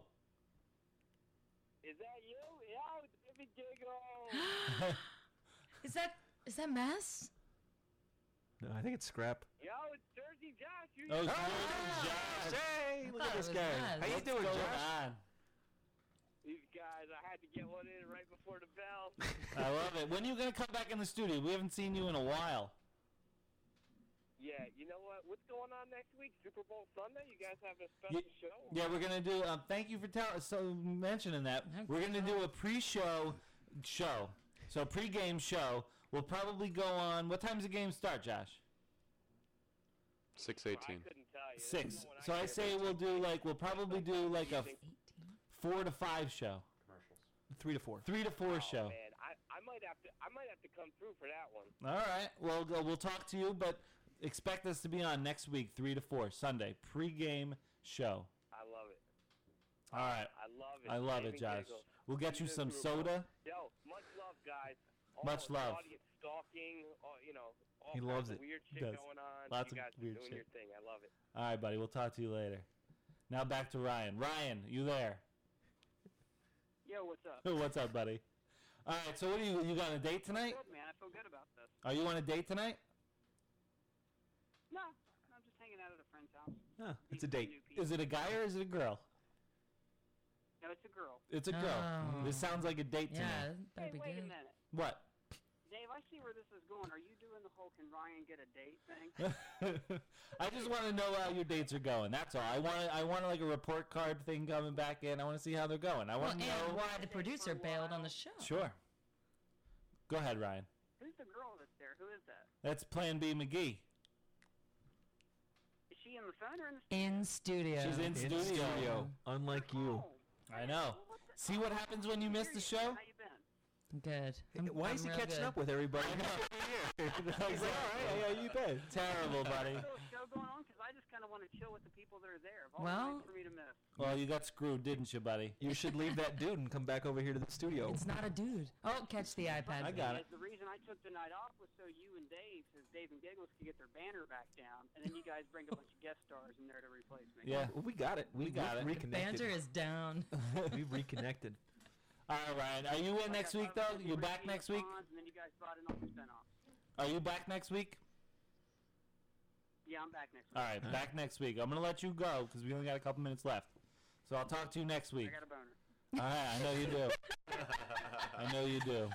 is that you? Yo, it's Baby Giggle. Is that is that mess? No, I think it's Scrap. Yo, it's Jersey Josh. You Oh, you- Josh. Hey, I look thought at it this was guy. Maz. How you What's doing, going Josh? on? These guys, I had to get one in right before the bell. I love it. When are you going to come back in the studio? We haven't seen you in a while. Yeah, you know what? What's going on next week? Super Bowl Sunday? You guys have a Ye- special show? Yeah, we're gonna do. Um, thank you for tell- so mentioning that. We're gonna do a pre-show show. So pre-game show. We'll probably go on. What time does the game start, Josh? six I eighteen. couldn't tell you. Six. That's when So I get say there. we'll do like we'll probably do like a f- four to five show. Three to four. Three to four Oh, show. man, I, I might have to I might have to come through for that one. All right. Well, go- we'll talk to you, but expect us to be on next week, three to four Sunday pre-game show. I love it. All right. I love it. I love Dave it, and Josh. Giggle. We'll get you See some the Super Bowl. soda. Yo, much love, guys. All Much the love. audience stalking, all, you know, all He kinds loves of it. weird shit Does. going on. Lots you of guys are weird doing shit. your thing. I love it. All right, buddy. We'll talk to you later. Now back to Ryan. Ryan, you there? Yo, what's up? What's up, buddy? All right. So what do you you got on a date tonight? Good, man. I feel good about this. Are you on a date tonight? No, I'm just hanging out at a friend's house. Huh, it's a Meeting some date. new people. Is it a guy or is it a girl? No, it's a girl. It's a girl. Oh. This sounds like a date to Yeah, me. that'd Hey, be wait a good. minute. What? Dave, I see where this is going. Are you doing the whole can Ryan get a date thing? I just want to know how your dates are going. That's all. I want I want like a report card thing coming back in. I want to see how they're going. I Well, want to and know. why the producer bailed on the show. Sure. Go ahead, Ryan. Who's the girl that's there? Who is that? That's Plan B McGee. Is she in the phone or in the In studio. She's in In studio. studio, unlike you. Oh, I know. See what happens when you miss the show? how you been? Good. I'm, Why I'm is he real catching good. up with everybody? He's like, all right, how you been? Terrible, buddy. Still a show going on? Because I just kind of want to chill with the people that are there. Of all Well- the nights for me to miss. Well, you got screwed, didn't you, buddy? You should leave that dude and come back over here to the studio. It's not a dude. Oh, catch the iPad. I got it. The reason I took the night off was so you and Dave, because Dave and Giggles could get their banner back down, and then you guys bring a bunch of guest stars in there to replace me. Yeah. Well, we got it. We, We got we it. Reconnected. Banter is down. We've reconnected. All right, Ryan. Are you in Like next I week, thought though? it was You Regina back next week? Pons, and then you guys brought in all the spinoffs. Are you back next week? Yeah, I'm back next week. All right, All back next week. I'm gonna let you go because we only got a couple minutes left. So I'll talk to you next week. I got a boner. All right, I know you do. I know you do.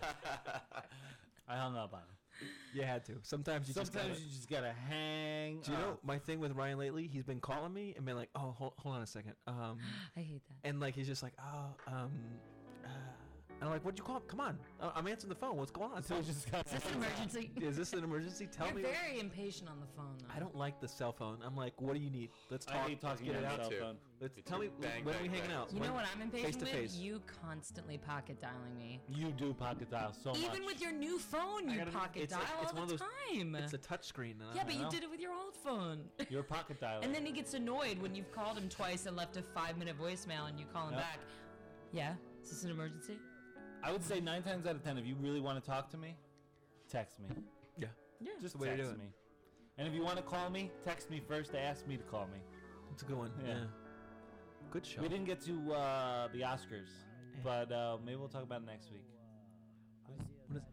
I hung up on him. You had to. Sometimes you just Sometimes gotta, you just gotta hang. Do you up. know my thing with Ryan lately? He's been calling me and been like, "Oh, hold, hold on a second." Um, I hate that. and like he's just like, "Oh, um," uh, and I'm like, "What'd you call? Come on, uh, I'm answering the phone. What's going on?" So he just got Is this an emergency? Is this an emergency? Tell You're me. very impatient on the phone, though. I don't like the cell phone. I'm like, "What do you need? Let's I talk. hate Let's talking get on it the out." cell too. phone. Let's Me tell too. me Bang, when are we bang, hanging bang. out? You When- know what I'm impatient face to with? face. You constantly pocket dialing me. You do pocket dial so much. Even with your new phone, I you gotta- pocket it's dial like- it's all one the of those- time. It's a touch screen. and I yeah, don't but you know. did it with your old phone. You're a pocket dialer. And then he gets annoyed when you've called him twice and left a five-minute voicemail, and you call him Yep. back. Yeah, is this an emergency? I would say nine times out of ten, if you really want to talk to me, text me. Yeah. Yeah. Just the way to text do it. me. And if you want to call me, text me first to ask me to call me. It's a good one. Yeah. Yeah. Good show. We didn't get to uh, the Oscars, but uh, maybe we'll talk about it next week. What is,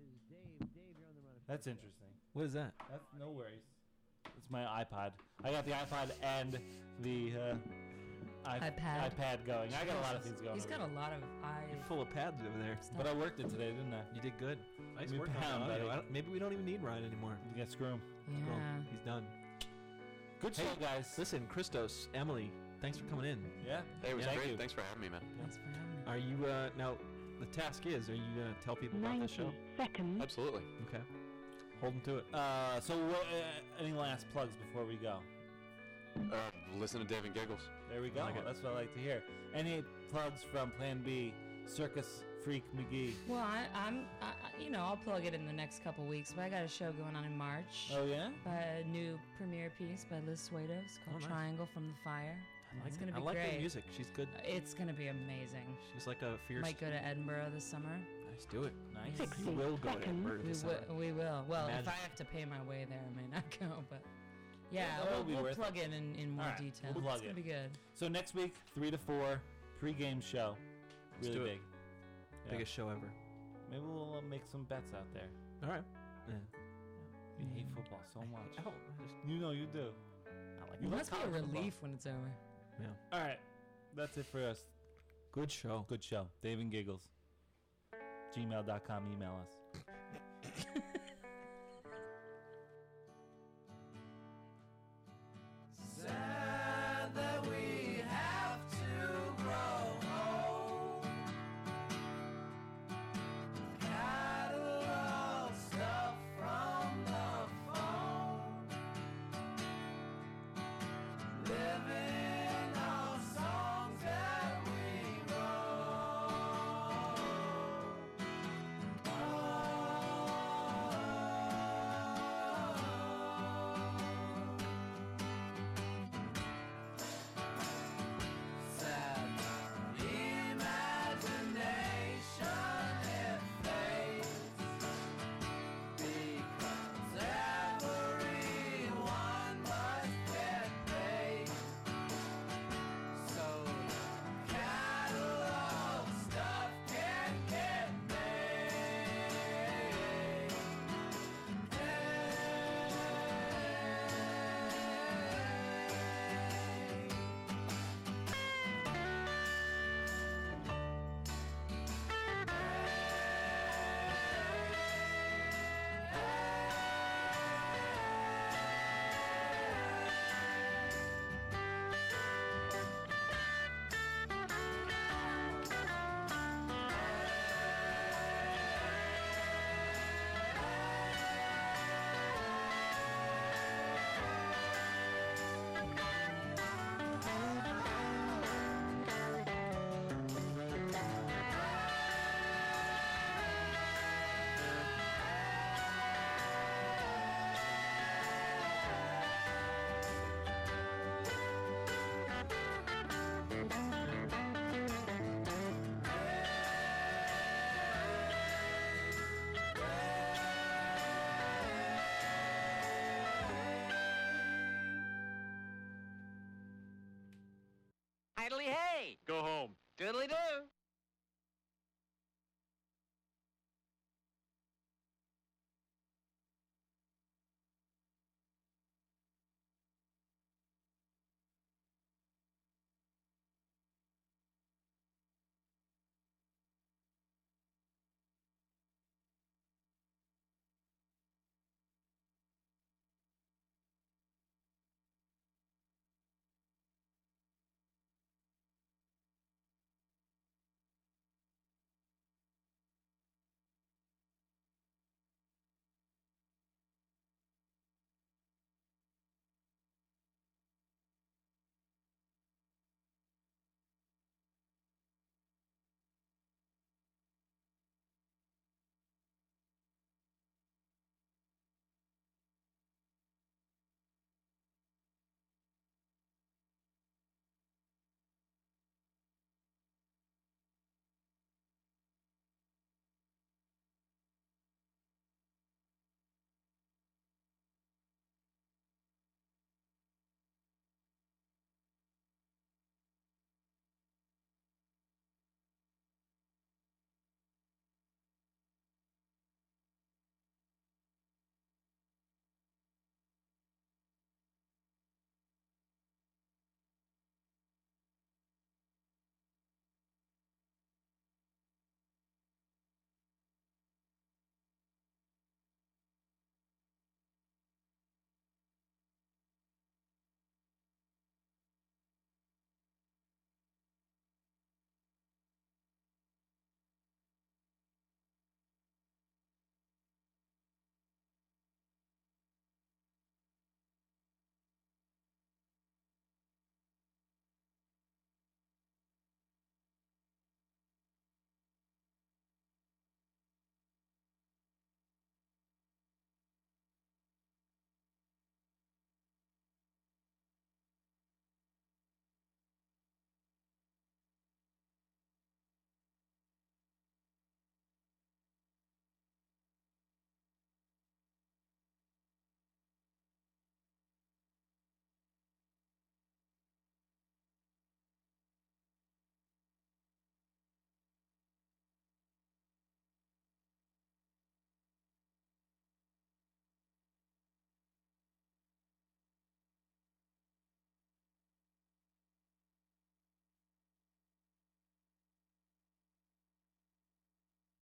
That's interesting. what is that? That's no worries. It's my iPod. I got the iPod and the uh, iP- iPad. iPad going. I got a lot of things going. He's over got here. a lot of You're I. full of pads over there. But I worked it today, didn't I? You did good. Nice We work on pound, the audio. buddy. I don't- Maybe we don't even need Ryan anymore. You got screw 'em. Yeah. Well, he's done. Good Hey, show, guys. Listen, Christos, Emily, thanks for coming in. Yeah. Hey, it was Thank great. you. Thanks for having me, man. Thanks for having me. Are you uh, now? The task is: are you gonna tell people about this show? ninety seconds. Absolutely. Okay. Hold them to it. Uh, so, what, uh, any last plugs before we go? Uh, listen to Dave and Giggles. There we go. like it. That's what I like to hear. Any plugs from Plan B, Circus Freak McGee? Well, I, I'm, I, I- you know, I'll plug it in the next couple weeks, but I got a show going on in March. Oh, yeah? By a new premiere piece by Liz Suedo. It's called Oh, nice. Triangle from the Fire. I like it's it. gonna be I like great. her music. She's good. It's gonna be amazing. She's like a fierce. Might go to Edinburgh this summer. Nice, do it. Nice. Sixty You will go to seconds. Edinburgh We, this wi- summer. we will. Well, Imagine. if I have to pay my way there, I may not go. But yeah, Yeah, that'll we'll, be we'll worth plug it in, in more All right, detail. we'll plug it's gonna it. be good. So, next week, three to four, pre-game show. Let's Really do it. big. Yeah. Biggest show ever. Maybe we'll uh, make some bets out there. All right. Yeah. You hate football so much. I don't. I just, You know you do. I like It You must be like a college football. relief when it's over. Yeah. All right. That's it for us. Good show. Good show. Dave and Giggles. gmail dot com. Email us.